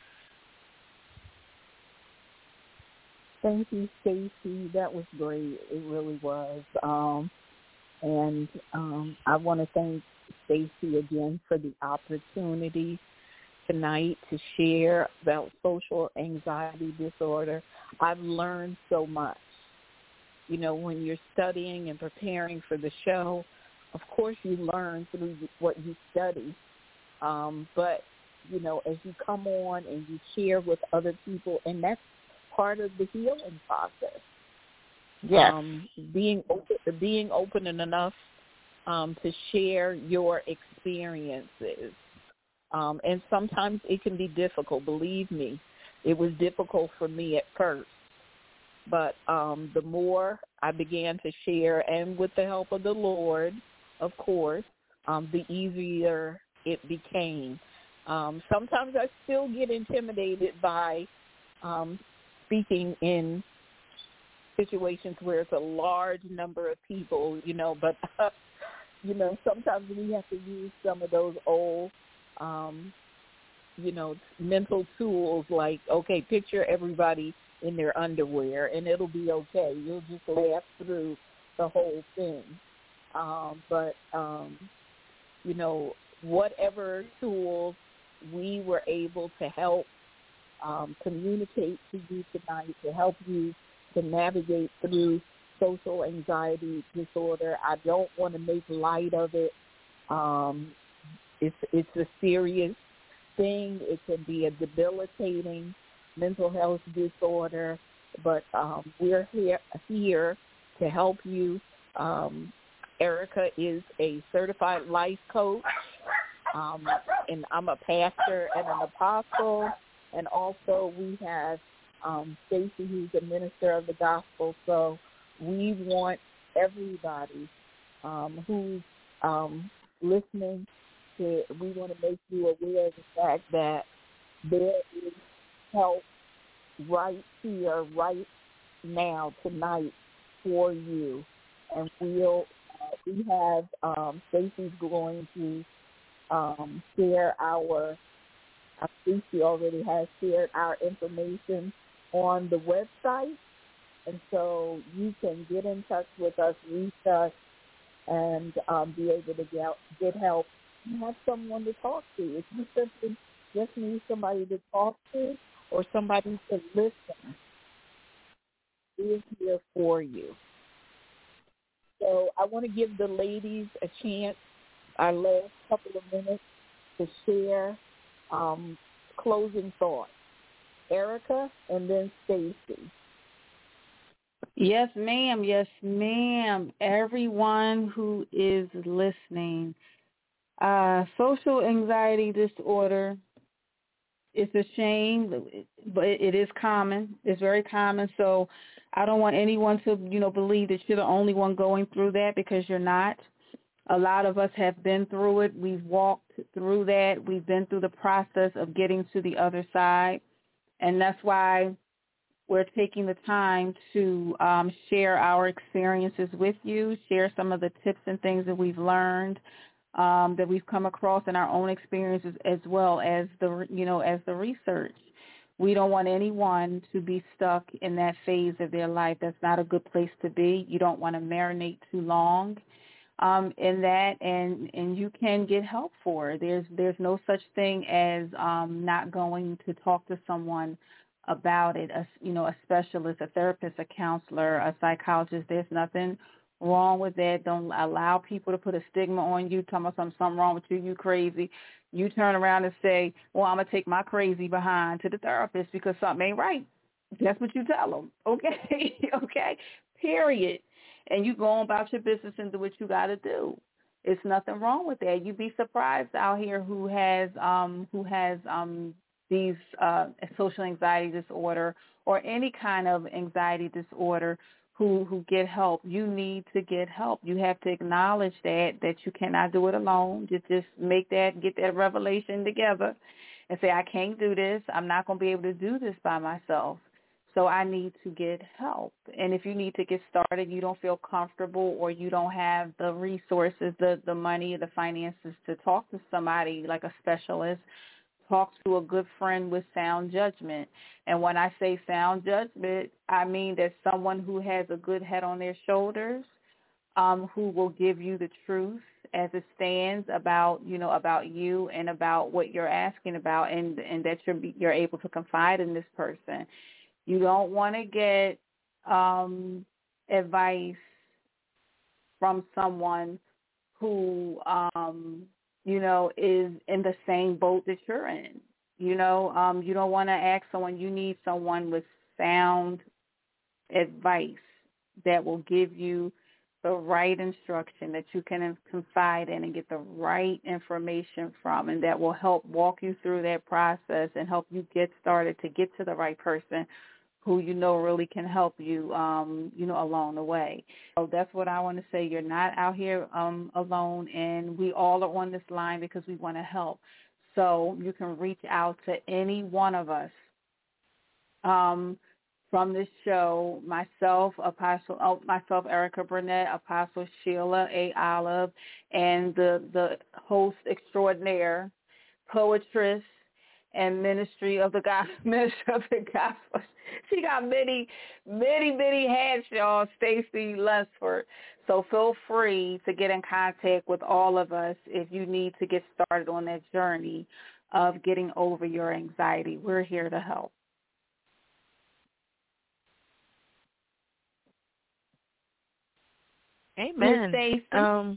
Thank you, Stacey. That was great. It really was. And I want to thank Stacey again for the opportunity tonight to share about social anxiety disorder. I've learned so much. When you're studying and preparing for the show, of course you learn through what you study. But, as you come on and you share with other people, and that's part of the healing process. Yes. Being open enough to share your experiences. And sometimes it can be difficult. Believe me, it was difficult for me at first. But the more I began to share, and with the help of the Lord, of course, the easier it became. Sometimes I still get intimidated by speaking in situations where it's a large number of people, but, sometimes we have to use some of those old, mental tools like, okay, picture everybody in their underwear and it'll be okay. You'll just laugh through the whole thing. But whatever tools we were able to help communicate to you tonight to help you to navigate through social anxiety disorder. I don't want to make light of it. It's a serious thing. It can be a debilitating mental health disorder, but we're here to help you. Erica is a certified life coach, and I'm a pastor and an apostle. And also we have Stacy, who's a minister of the gospel. So we want everybody who's listening we want to make you aware of the fact that there is help right here, right now, tonight for you. And we have Stacy's going to share I think she already has shared our information on the website. And so you can get in touch with us, reach us, and be able to get help and have someone to talk to. If you simply just need somebody to talk to or somebody to listen, we're here for you. So I want to give the ladies a chance, our last couple of minutes, to share closing thoughts. Erica and then Stacy. Yes, ma'am. Yes, ma'am. Everyone who is listening, social anxiety disorder, it's a shame, but it is common. It's very common. So I don't want anyone to, believe that you're the only one going through that, because you're not. A lot of us have been through it. We've walked through that. We've been through the process of getting to the other side. And that's why we're taking the time to share our experiences with you, share some of the tips and things that we've learned, that we've come across in our own experiences, as well as the research. We don't want anyone to be stuck in that phase of their life. That's not a good place to be. You don't want to marinate too long in that, and you can get help for it. There's no such thing as not going to talk to someone about it, a specialist, a therapist, a counselor, a psychologist. There's nothing wrong with that. Don't allow people to put a stigma on you, talking about something wrong with you, you crazy. You turn around and say, well, I'm going to take my crazy behind to the therapist because something ain't right. That's what you tell them, okay? Okay, period. And you go on about your business and do what you got to do. It's nothing wrong with that. You'd be surprised out here who has these social anxiety disorder or any kind of anxiety disorder who get help. You need to get help. You have to acknowledge that you cannot do it alone. Just get that revelation together and say, I can't do this. I'm not going to be able to do this by myself. So I need to get help. And if you need to get started, you don't feel comfortable or you don't have the resources, the money, the finances to talk to somebody like a specialist, talk to a good friend with sound judgment. And when I say sound judgment, I mean that someone who has a good head on their shoulders, who will give you the truth as it stands about you and about what you're asking about, and that you're able to confide in this person. You don't want to get advice from someone who is in the same boat that you're in. You don't want to ask someone. You need someone with sound advice that will give you the right instruction that you can confide in and get the right information from, and that will help walk you through that process and help you get started to get to the right person who really can help you, along the way. So that's what I want to say. You're not out here alone, and we all are on this line because we want to help. So you can reach out to any one of us from this show, myself, Erica Burnett, Apostle Sheila A. Olive, and the host extraordinaire, poetress, and ministry of the gospel. She got many, many, many hats, y'all, Stacy Lunsford. So feel free to get in contact with all of us if you need to get started on that journey of getting over your anxiety. We're here to help. Amen. Stacy?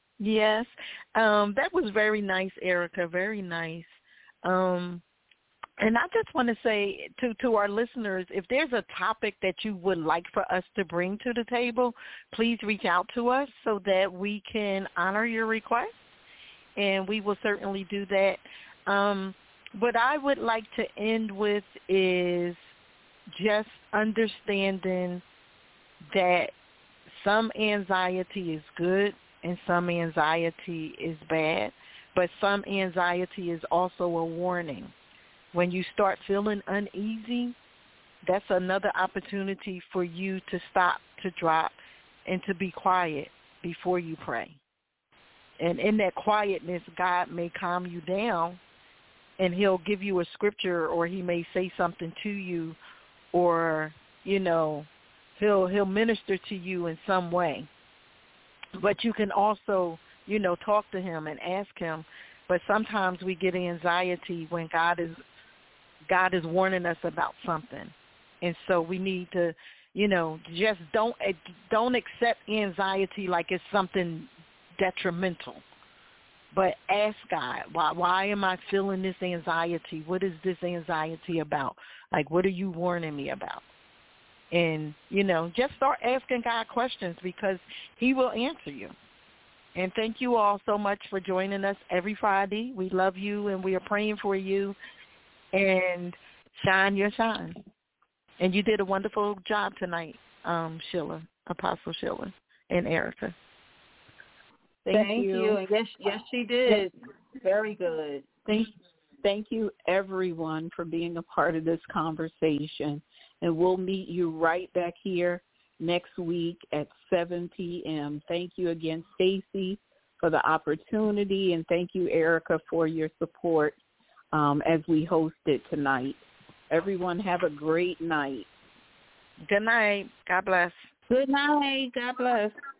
Yes. That was very nice, Erica. Very nice. And I just want to say to our listeners, if there's a topic that you would like for us to bring to the table, please reach out to us so that we can honor your request, and we will certainly do that. What I would like to end with is just understanding that some anxiety is good and some anxiety is bad, but some anxiety is also a warning. When you start feeling uneasy, that's another opportunity for you to stop, to drop, and to be quiet before you pray. And in that quietness, God may calm you down, and he'll give you a scripture, or he may say something to you, or, you know, he'll minister to you in some way. But you can also, you know, talk to him and ask him. But sometimes we get anxiety when God is warning us about something. And so we need to, you know, just don't accept anxiety like it's something detrimental. But ask God, why am I feeling this anxiety? What is this anxiety about? Like, what are you warning me about? And, you know, just start asking God questions, because he will answer you. And thank you all so much for joining us every Friday. We love you, and we are praying for you. And shine your shine. And you did a wonderful job tonight, Sheila, Apostle Sheila, and Erica. Thank you. And yes, she did. Very good. Thank you, everyone, for being a part of this conversation. And we'll meet you right back here next week at 7 p.m. Thank you again, Stacy, for the opportunity, and thank you, Erica, for your support as we host it tonight. Everyone have a great night. Good night. God bless. Good night. God bless.